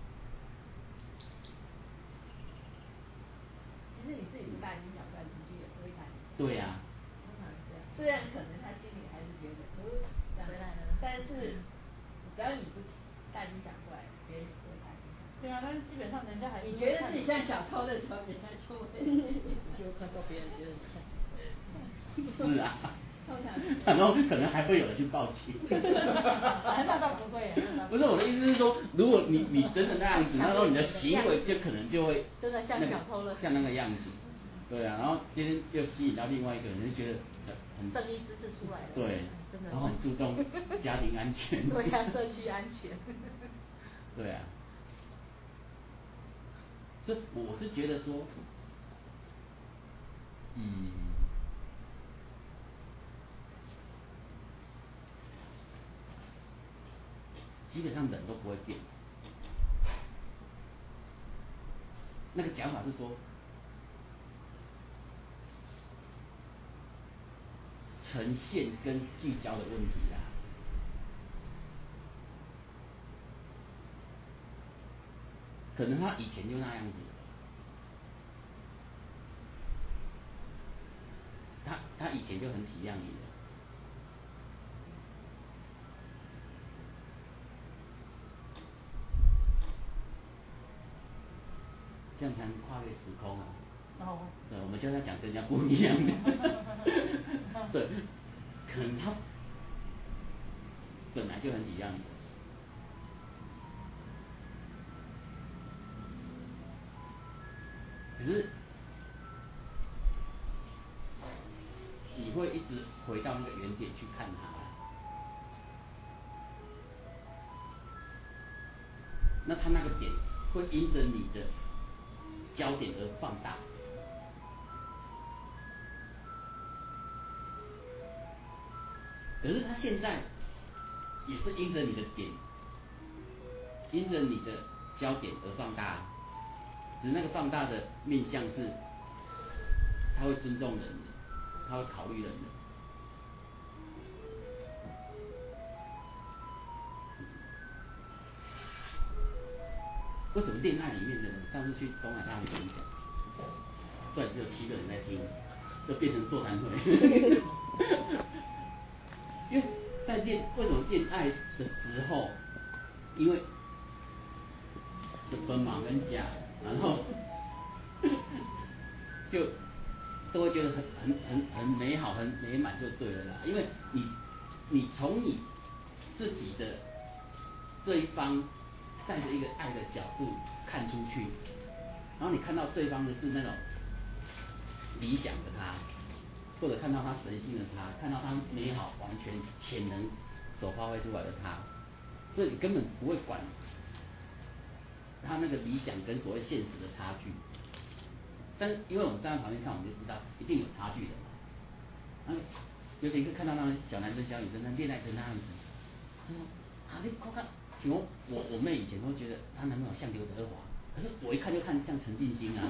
其实你自己不大影响，但邻居也不会大影响。
对呀、啊。
通常是这样，虽然可能他心里还是觉得，呃，这样回来了，但是只要你不大惊小怪，别人也不会大惊小怪。
对啊，但是基本上人家还是
你觉得自己像小偷的时候，人家就会
就看到别人别人看。
是啊。然后可能还会有人去报警。
那倒不会。
不是我的意思是说，如果你你真的那样子，然后你的行为就可能就会
真的像小偷了，
像那个样子。对啊，然后今天又吸引到另外一个人，就觉得很
正义之士出来了。
对，
真的。
然后很注重家庭安全。
对啊，社区安全。
对啊。所以我是觉得说，嗯。基本上人都不会变。那个讲法是说，呈现跟聚焦的问题啦。可能他以前就那样子，他他以前就很体谅你的。这样才能跨越时空啊！哦，对，我们就在讲跟人家不一样的。对，可能他本来就很体谅你的，可是你会一直回到那个原点去看他，那他那个点会因着你的焦点而放大。可是他现在也是因着你的点，因着你的焦点而放大，只是那个放大的面向是，他会尊重人的，他会考虑人的。为什么恋爱里面的人，上次去东海大学演讲，虽然只有七个人在听，就变成座谈会。因为在恋为什么恋爱的时候，因为分嘛跟假，然后就都会觉得很很很很美好、很美满就对了啦。因为你你从你自己的这一方带着一个爱的角度看出去，然后你看到对方的是那种理想的他，或者看到他神性的他，看到他美好完全潜能所发挥出来的他，所以你根本不会管他那个理想跟所谓现实的差距。但是因为我们站在旁边看，我们就知道一定有差距的嘛。然后尤其是看到那小男生小女生那恋爱成那样子，他说啊你看看，请问我我妹以前都觉得她男朋友像刘德华，可是我一看就看像陈进兴啊。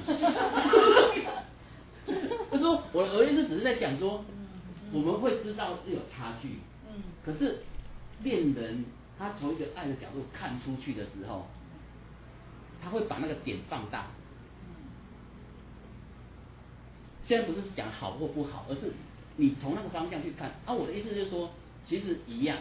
就说我的意思只是在讲说，我们会知道是有差距，嗯，可是恋人他从一个爱的角度看出去的时候，他会把那个点放大。现在不是讲好或不好，而是你从那个方向去看。啊，我的意思就是说，其实一样，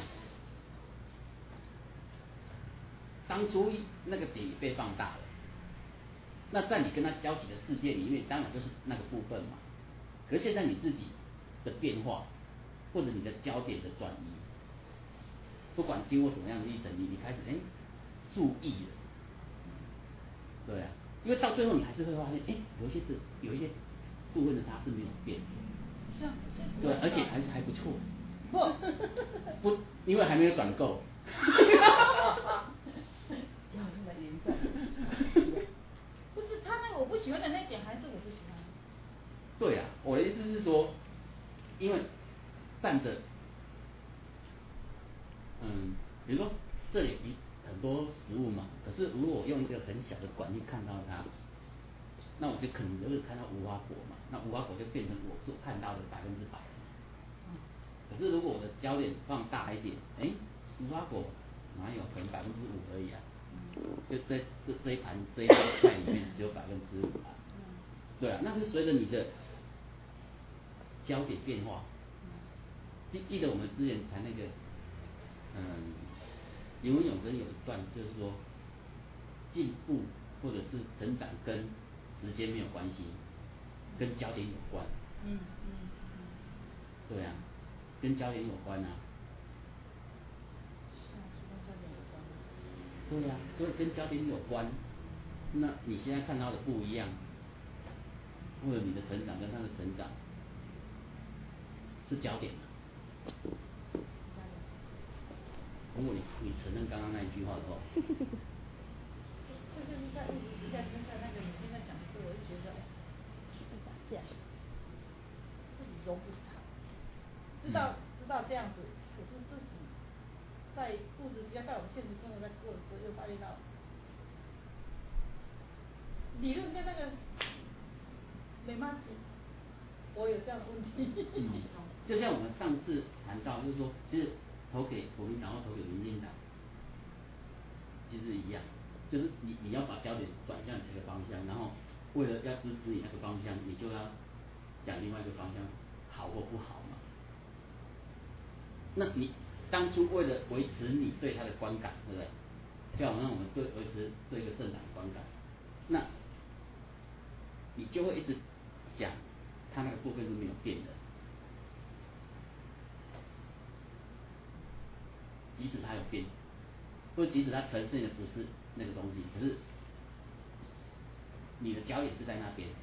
当初那个点被放大了， 那在你跟他交集的世界里面，当然就是那个部分嘛。可是现在你自己的变化，或者你的焦点的转移，不管经过什么样的历程，你你开始哎注意了，对啊，因为到最后你还是会发现，哎，有一些的有一些部分的它是没有变的，
是啊，
对，而且还还不错，
不
不，因为还没有转够。
不是他那个我不喜欢的那点，还是我不喜欢。
对啊，我的意思是说，因为站着，嗯，比如说这里很多食物嘛，可是如果用一个很小的管去看到它，那我就可能就是看到无花果嘛，那无花果就变成我所看到的百分之百。可是如果我的焦点放大一点，哎，无花果哪有可能百分之五而已啊？就在这这一盘这一盘菜里面只有百分之五啊。对啊，那是随着你的焦点变化。记记得我们之前谈那个，嗯，云文永生有一段就是说，进步或者是成长跟时间没有关系，跟焦点有关。
嗯嗯嗯。
对啊，跟焦点有关啊。
是啊，是跟焦点有关。
对啊，所以跟焦点有关。那你现在看到的不一样，或者你的成长跟他的成长是焦点嘛？如果你你承认刚刚那一句话的话，
这就是在物质实在跟在那个里面在讲的时候，我就觉得，是不打架，自己融不开，知道知道这样子，可是自己在物质实在在我们现实生活在过的时候，又发现到理论跟那个没关系，我有这样的问题。
嗯，就像我们上次谈到，就是说，其实投给国民党或投给民进党，其实一样，就是你你要把焦点转向一个方向，然后为了要支持你那个方向，你就要讲另外一个方向好或不好嘛。那你当初为了维持你对他的观感，对不对？就好像我们对维持对一个政党的观感，那你就会一直讲他那个部分是没有变的，即使他有变，或者即使他呈现的不是那个东西，可是你的焦点是在那边。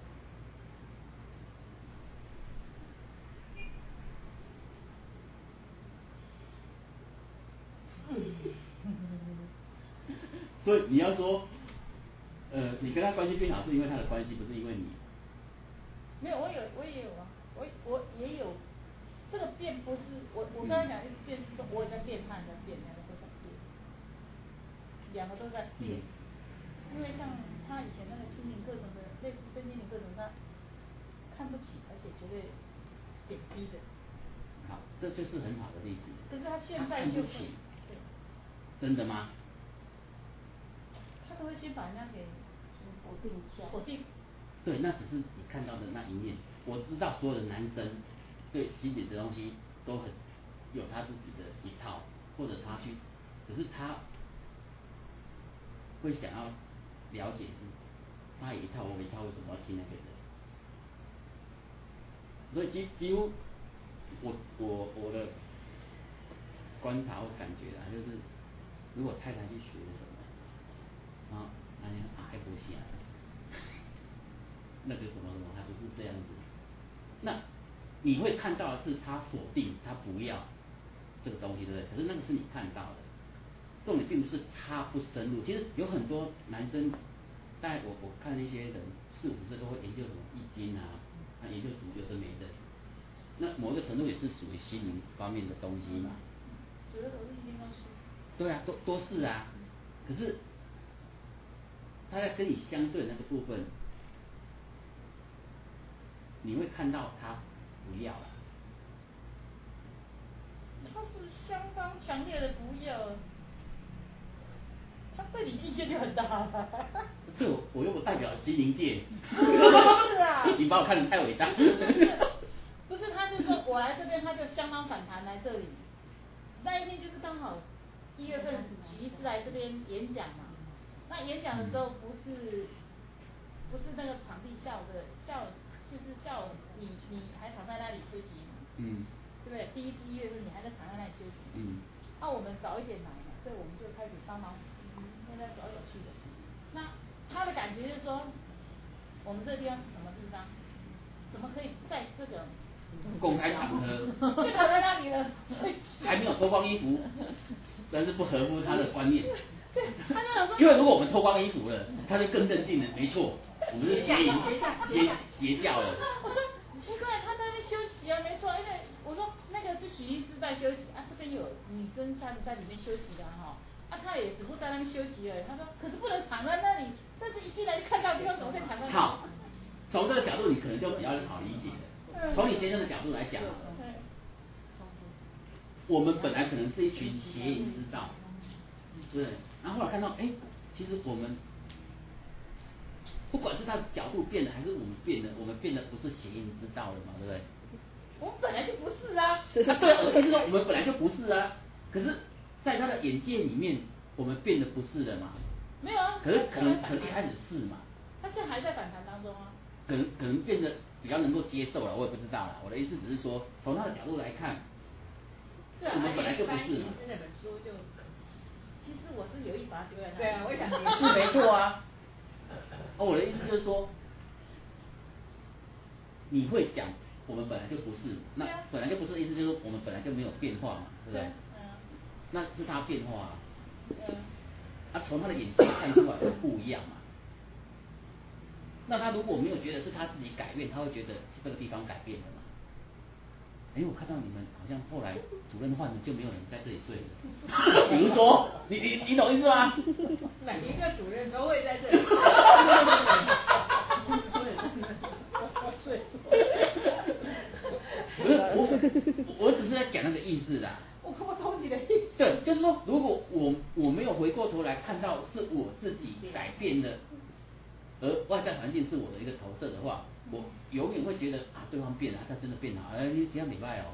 所以你要说，呃，你跟他关系变好，是因为他的关系，不是因为你。
没有，我有，我也有啊，我我也有，这个变不是我我刚才讲一直变是说我也在变，他也在变，两个都在变，两个都在变。嗯、因为像他以前那个心灵课程的类似身心灵课程，他看不起，而且绝对贬低的。
好，这就是很好的例子。
可是他现在就会，对。
真的吗？
他都会先把人家给
否定一下。
否定。
对，那只是你看到的那一面。我知道所有的男生对心理的东西都很有他自己的一套，或者他去，可是他会想要了解是，他有一套我一套，为什么要听那个人？所以几几乎我我我的观察或感觉啊，就是如果太太去学了什么，啊，那你还不行。那个什么什么，他不是这样子。那你会看到的是他否定，他不要这个东西，对不对？可是那个是你看到的，重点并不是他不深入。其实有很多男生，大概我我看那些人四五十岁都会研究什么易经啊，啊研究什么有的没的。那某一个程度也是属于心灵方面的东西嘛。
主要都是易经都是。
对啊，都都是啊。可是他在跟你相对的那个部分。你会看到他不要了，
他是相当强烈的不要，他对你意见就很大了。
对我，我又不代表心灵界。
是啊。
你把我看得太伟大。
不是，他就说我来这边，他就相当反弹来这里。那一天就是刚好一月份许医师来这边演讲嘛。那演讲的时候不是不是那个场地下午的下午，就是下午你你还躺在那里休息嘛，
嗯，
对不对？第一批月是你还在躺在那里休息，
嗯，
那、啊、我们早一点来嘛，所以我们就开始帮忙，现在走来走去的。那他的感觉就是说，我们这个地方是什么地方？怎么可以在这个
公开场合
就躺在那里了？
还没有脱光衣服，但是不合乎他的观念。
对，他就想说，
因为如果我们脱光衣服了，他就更认定了，没错，我们是邪淫邪邪教了。
我说奇怪，他在那边休息啊，没错，因为我说那个是许医师在休息啊，这边有女生在在里面休息的哈，啊，他也只不过在那边休息而已。他说，可是不能躺在那里，但是一进来就看到地方，怎么会躺在那里？
好，从这个角度你可能就比较好理解了。从你先生的角度来讲，我们本来可能是一群邪淫之道，对，然后后来看到，哎，其实我们不管是他的角度变了，还是我们变了，我们变得不是邪淫之道了嘛，对不对？
我们本来就不是啊。
啊，对啊，可是说我们本来就不是啊，可是在他的眼界里面，我们变得不是了嘛。
没有啊。
可是可能可能一开始是嘛。
他现在还在反弹当中啊。
可能可能变得比较能够接受了，我也不知道啦。我的意思只是说，从他的角度来看，
是啊，
我们本来就不是嘛。
那本书就，
其实我是有意把它丢在那。
对啊，我也想
是没错啊。哦，我的意思就是说，你会讲我们本来就不是，那本来就不是的意思就是说我们本来就没有变化嘛，对不对？
嗯。
那是他变化啊。
嗯。
啊，从他的眼界看出来就不一样嘛。那他如果没有觉得是他自己改变，他会觉得是这个地方改变了嘛？哎，我看到你们好像后来主任换了，就没有人在这里睡了。比如说，你你你懂意思吗？
每一个主任都会在这里。
不是我，我只是在讲那个意思啦。
我我懂你的意思。
对，就是说，如果我我没有回过头来看到是我自己改变了。而外在环境是我的一个投射的话，我永远会觉得啊，对方变了，他真的变好，哎，你这样礼拜哦。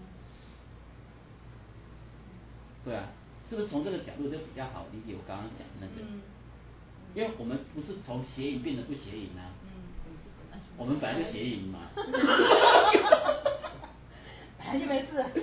对啊，是不是从这个角度就比较好理解我刚刚讲的那个？嗯。因为我们不是从邪淫变得不邪淫啊。嗯。我们本来就邪淫嘛。
本来就没事。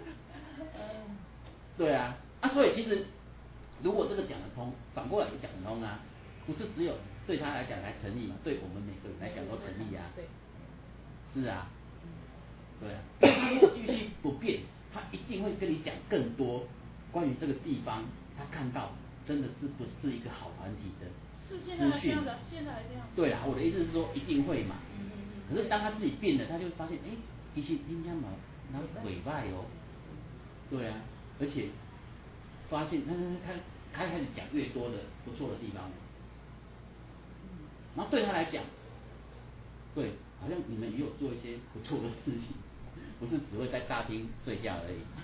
对啊，啊，所以其实如果这个讲得通，反过来也讲得通啊，不是只有对他来讲来成立嘛，对我们每个人来讲都成立啊。
对。
是啊。对啊。他如果继续不变，他一定会跟你讲更多关于这个地方，他看到真的是不是一个好团体的资讯。是现在还这样的，现在还这样。对啦，我的意思是说一定会嘛。嗯嗯嗯。可是当他自己变了，他就会发现，哎，其实应该嘛，那委外哦。对啊，而且发现他他他开始讲越多的不错的地方。然后对他来讲，对，好像你们也有做一些不错的事情，不是只会在大厅睡觉而已。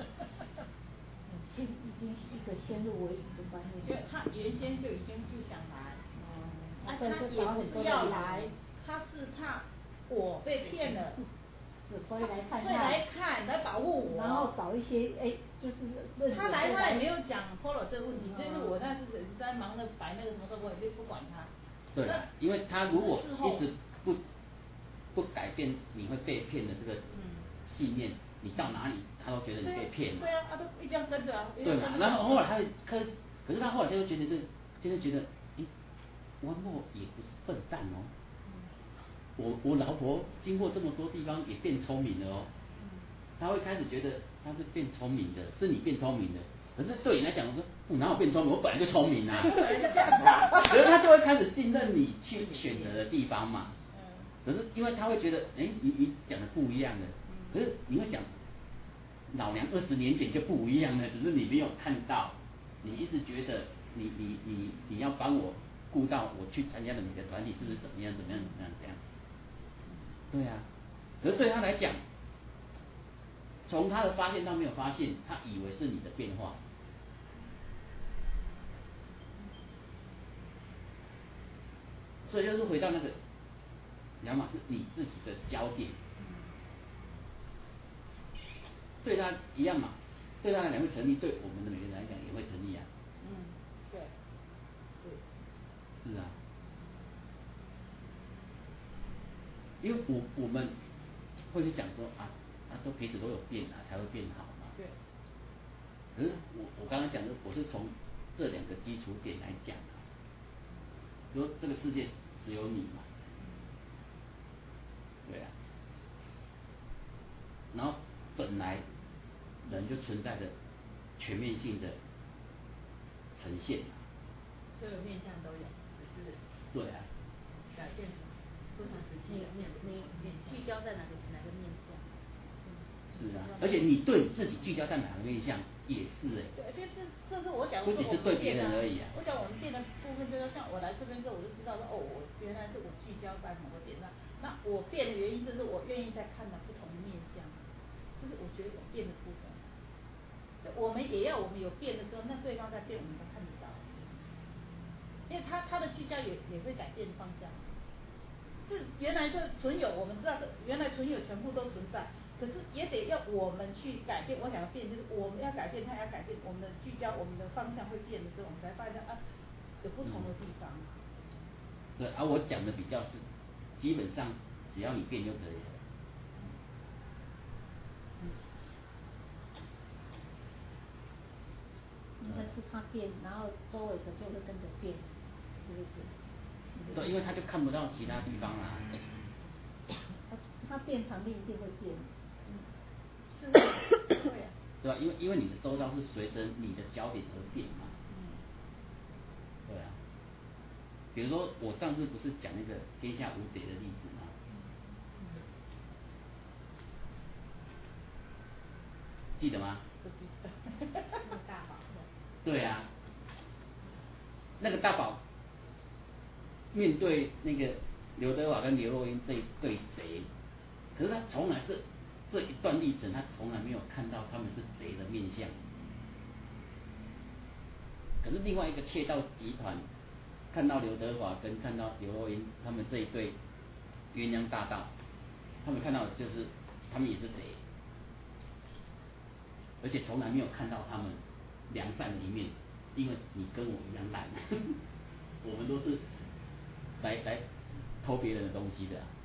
先已经是一个先入为主的观念。
因为他原先就已经不想来，
嗯，
啊，他也不是要来，他是怕我被骗了，
所以来看，
所以来看来保护我，
然后找一些哎，就是
他来他也没有讲 Polo 这个问题，就是我那是在忙着摆那个什么，我也就不管他。
对啦，因为他如果一直不不改变你会被骗的这个信念，你到哪里他都觉得你被骗了。
对啊，他都一定要跟着啊。
对嘛，然后后来他可可是他后来就会觉得这，就会觉得，哎，王默也不是笨蛋哦。我我老婆经过这么多地方也变聪明了哦。他会开始觉得他是变聪明的，是你变聪明的。可是对你来讲，我说我哪有变聪明？我本来就聪明啊。可是他就会开始信任你去选择的地方嘛。可是因为他会觉得，哎，你你讲的不一样的。可是你会讲，老娘二十年前就不一样了，只是你没有看到。你一直觉得你你你你要帮我顾到我去参加的每个团体是不是怎么样怎么样怎么样这样？对啊。可是对他来讲，从他的发现到没有发现，他以为是你的变化。所以就是回到那个亚马是你自己的焦点。对他一样嘛，对他来讲会成立，对我们的每个人来讲也会成立啊。嗯，对，对。是啊。 因为我我们会去讲说啊啊，都彼此都有变啊，才会变好嘛。
对。
可是我我刚刚讲的，我是从这两个基础点来讲啊，说这个世界只有你嘛，对啊，然后本来人就存在着全面性的呈现嘛，
所有面向都有，只是
对啊，
表现不同时期的面
你你聚焦在哪个哪个面向？
是啊，而且你对自己聚焦在哪个面向也是哎、
对，就是这是我讲，
不只是对别人而已啊。
我讲我们变的部分，就是像我来这边之后，我就知道说，哦，我原来是我聚焦在某个点上。那我变的原因就是我愿意再看到不同的面向，这是我觉得有变的部分。所以我们也要我们有变的时候，那对方在变，我们都看得到。因为他他的聚焦也也会改变方向。是原来就存有，我们知道是原来存有全部都存在，可是也得要我们去改变。我想要变，就是我们要改变，他要改变，我们的聚焦，我们的方向会变的时候，我们才发现啊，有不同的地方。
对，而、啊、我讲的比较是，基本上只要你变就可以了。
应该是他变，然后周围的就会跟着变，是不是？
对，因为他就看不到其他地方啦。
他他变，场地一定会变。
嗯，是会啊。
对吧？因为因为你的周遭是随着你的焦点而变嘛。
嗯。
对啊。比如说我上次不是讲那个天下无贼的例子吗？记得吗？
不记得。
那大宝。
对啊。那个大宝面对那个刘德华跟刘若英这一对贼，可是他从来这这一段历程，他从来没有看到他们是贼的面相。可是另外一个窃盗集团看到刘德华跟看到刘若英他们这一对鸳鸯大盗，他们看到的就是他们也是贼，而且从来没有看到他们良善的一面，因为你跟我一样烂，我们都是来来偷别人的东西的、啊。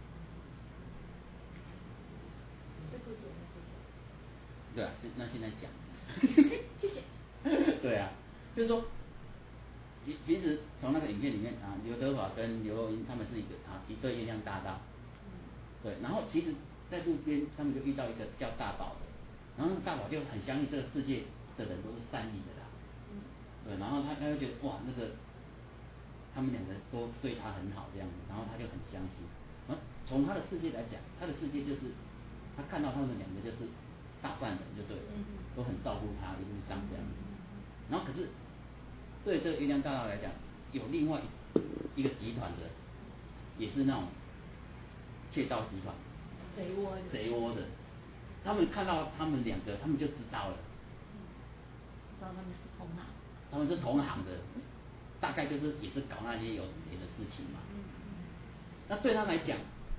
这故事我们不讲。
对啊，是那现在讲。
谢谢。
对啊，就是说，其其实从那个影片里面啊，刘德华跟刘若英他们是一个啊一对鸳鸯大盗。
嗯。
对，然后其实，在路边他们就遇到一个叫大宝的，然后那个大宝就很相信这个世界的人都是善意的啦。
嗯。
对，然后他他就觉得哇，那个他们两个都对他很好这样子，然后他就很相信。然后从他的世界来讲，他的世界就是他看到他们两个就是大善人，就对了，
嗯、
都很照顾他一路上这样子。然后可是对这个鸳鸯大盗来讲，有另外一个集团的，也是那种窃盗集团，
贼窝的，
贼窝的，他们看到他们两个，他们就知道了，
知道他们是同行，
他们是同行的，大概就是也是搞那些有别的事情嘛。
嗯嗯。
那对他来讲，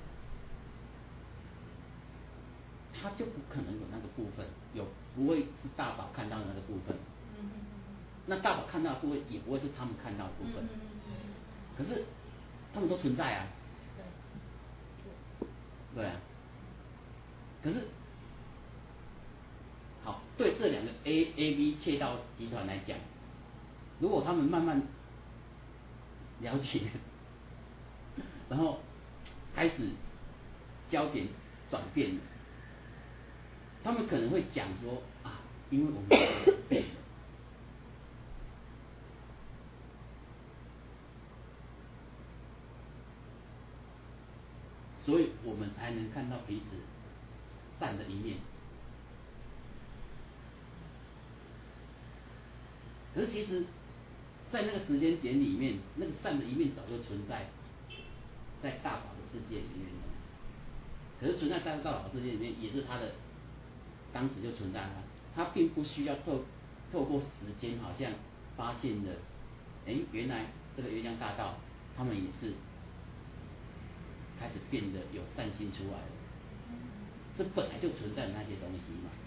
他就不可能有那个部分，有不会是大宝看到的那个部分。
嗯嗯嗯。
那大宝看到的部分也不会是他们看到的部分。
嗯嗯嗯。
可是他们都存在啊。
对。
对啊。可是，好，对这两个 A A B 窃盗集团来讲，如果他们慢慢了解，然后开始焦点转变了，他们可能会讲说啊，因为我们变了，所以我们才能看到彼此善的一面。可是其实，在那个时间点里面，那个善的一面早就存在在大宝的世界里面了。可是存在在大宝的世界里面，也是他的当时就存在了，他并不需要透透过时间，好像发现了，哎，原来这个鸳鸯大盗他们也是开始变得有善心出来了，是本来就存在的那些东西嘛。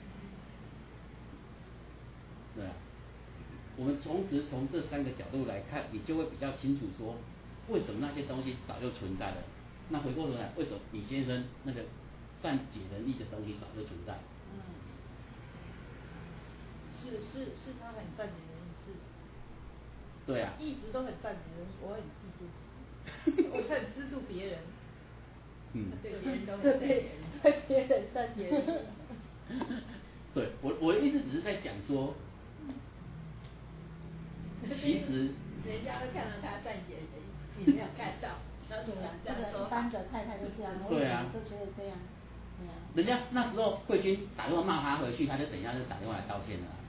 对啊，我们同时从这三个角度来看，你就会比较清楚说，为什么那些东西早就存在了， 那回过头来，为什么你先生那个善解人意的东西早就存在？
嗯，是是是他很善解人意，是。
对啊。
一直都很善解人意，我很记住，我很资助别人。
嗯。
对别人都
对对对别人善解人意。
对我我的意思只是在讲说，其实
人家都看到他善解人意，你没有看到，他怎么这样说？
一般的太太都这样，
对啊，
都觉得这样，对啊。
人家那时候慧君打电话骂他回去，他就等一下就打电话来道歉了、啊。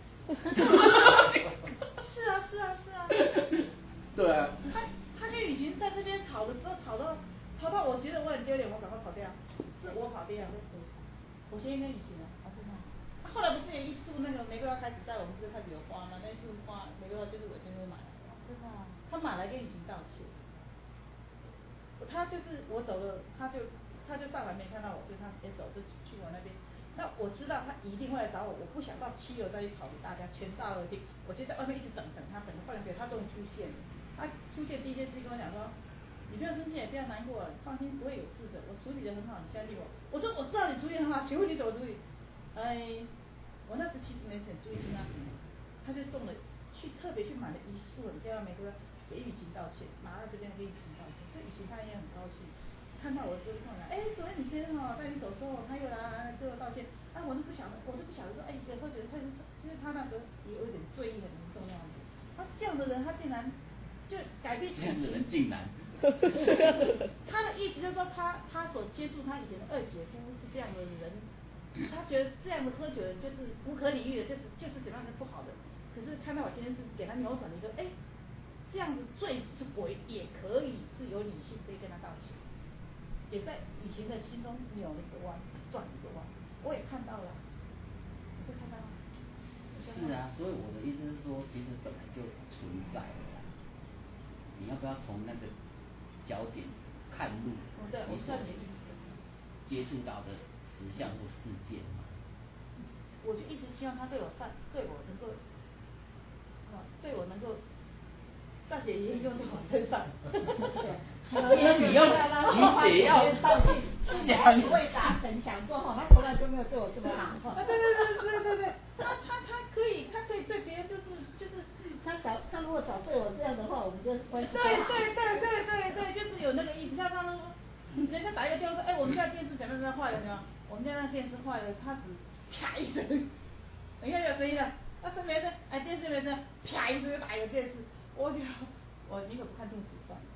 是啊是啊是啊。
对啊。
他他跟雨晴在这边吵的时候，吵到吵到我觉得我很丢脸，我赶快跑掉，是我跑掉。我先跟雨晴了，啊真的。啊、后来不是有一束那个玫瑰花开始在我们这开始有花吗？那束花玫瑰花就是我先生买来的。真的、啊。他买来跟雨晴道歉。他就是我走了，他就他就上来没看到我，就他也走就去我那边。那我知道他一定会来找我，我不想到七楼再去吵给大家全大而听，我就在外面一直等等他，等了半个小时，他终于出现了。他出现第一件事跟我讲说，你不要生气，也不要难过，放心不会有事的，我处理的很好，你相信我。我说我知道你处理很好，请问你怎么处理？哎，我那时其实没很注意听他，他就送了去特别去买了一束很漂亮玫瑰给雨晴道歉，拿到这边跟雨晴道歉，所以雨晴她也很高兴。看到我就跟我讲，哎，昨天你先生哦带你走之后，他又来跟我道歉，啊，我都不晓得，我就不晓得说，哎，以后觉得他就是，因为他那时候也有点醉意很严重那样子，他这样的人他竟然就改变
这样的人竟然。
他的意思就是说他他所接触他以前的二姐夫是这样的人，他觉得这样的喝酒人就是不可理喻的，就是就是怎么样的不好的，可是看到我先生是给他扭转了一个，哎，这样子醉是鬼也可以是有理性可以跟他道歉。也在雨晴的心中扭了一个弯，转了一个弯，我也看到了，会看到吗？
是啊，所以我的意思是说，其实本来就存在了，你要不要从那个焦点看入你所接触到的实相或事件嘛？
我就一直希望他对我善，对我能够，啊，对我能够。善解人意用在我身上，
因为你要，你得要
道歉，
想
为达成想说哈，他从来就没有对我这么好。
啊，对对对对对对，他他他可以，他可以对别人就是就是，
他找他如果找对我这样的话，我们就关系。
对对对对对对，就是有那个意思。像他们，人家打一个电话说，哎，我们家电视怎么怎么坏了，没有？我们家那电视坏了，他只啪一声，你看有声音了，那是没声，哎，电视没声，啪一声就打一个电视。我就我宁可不看电视算了，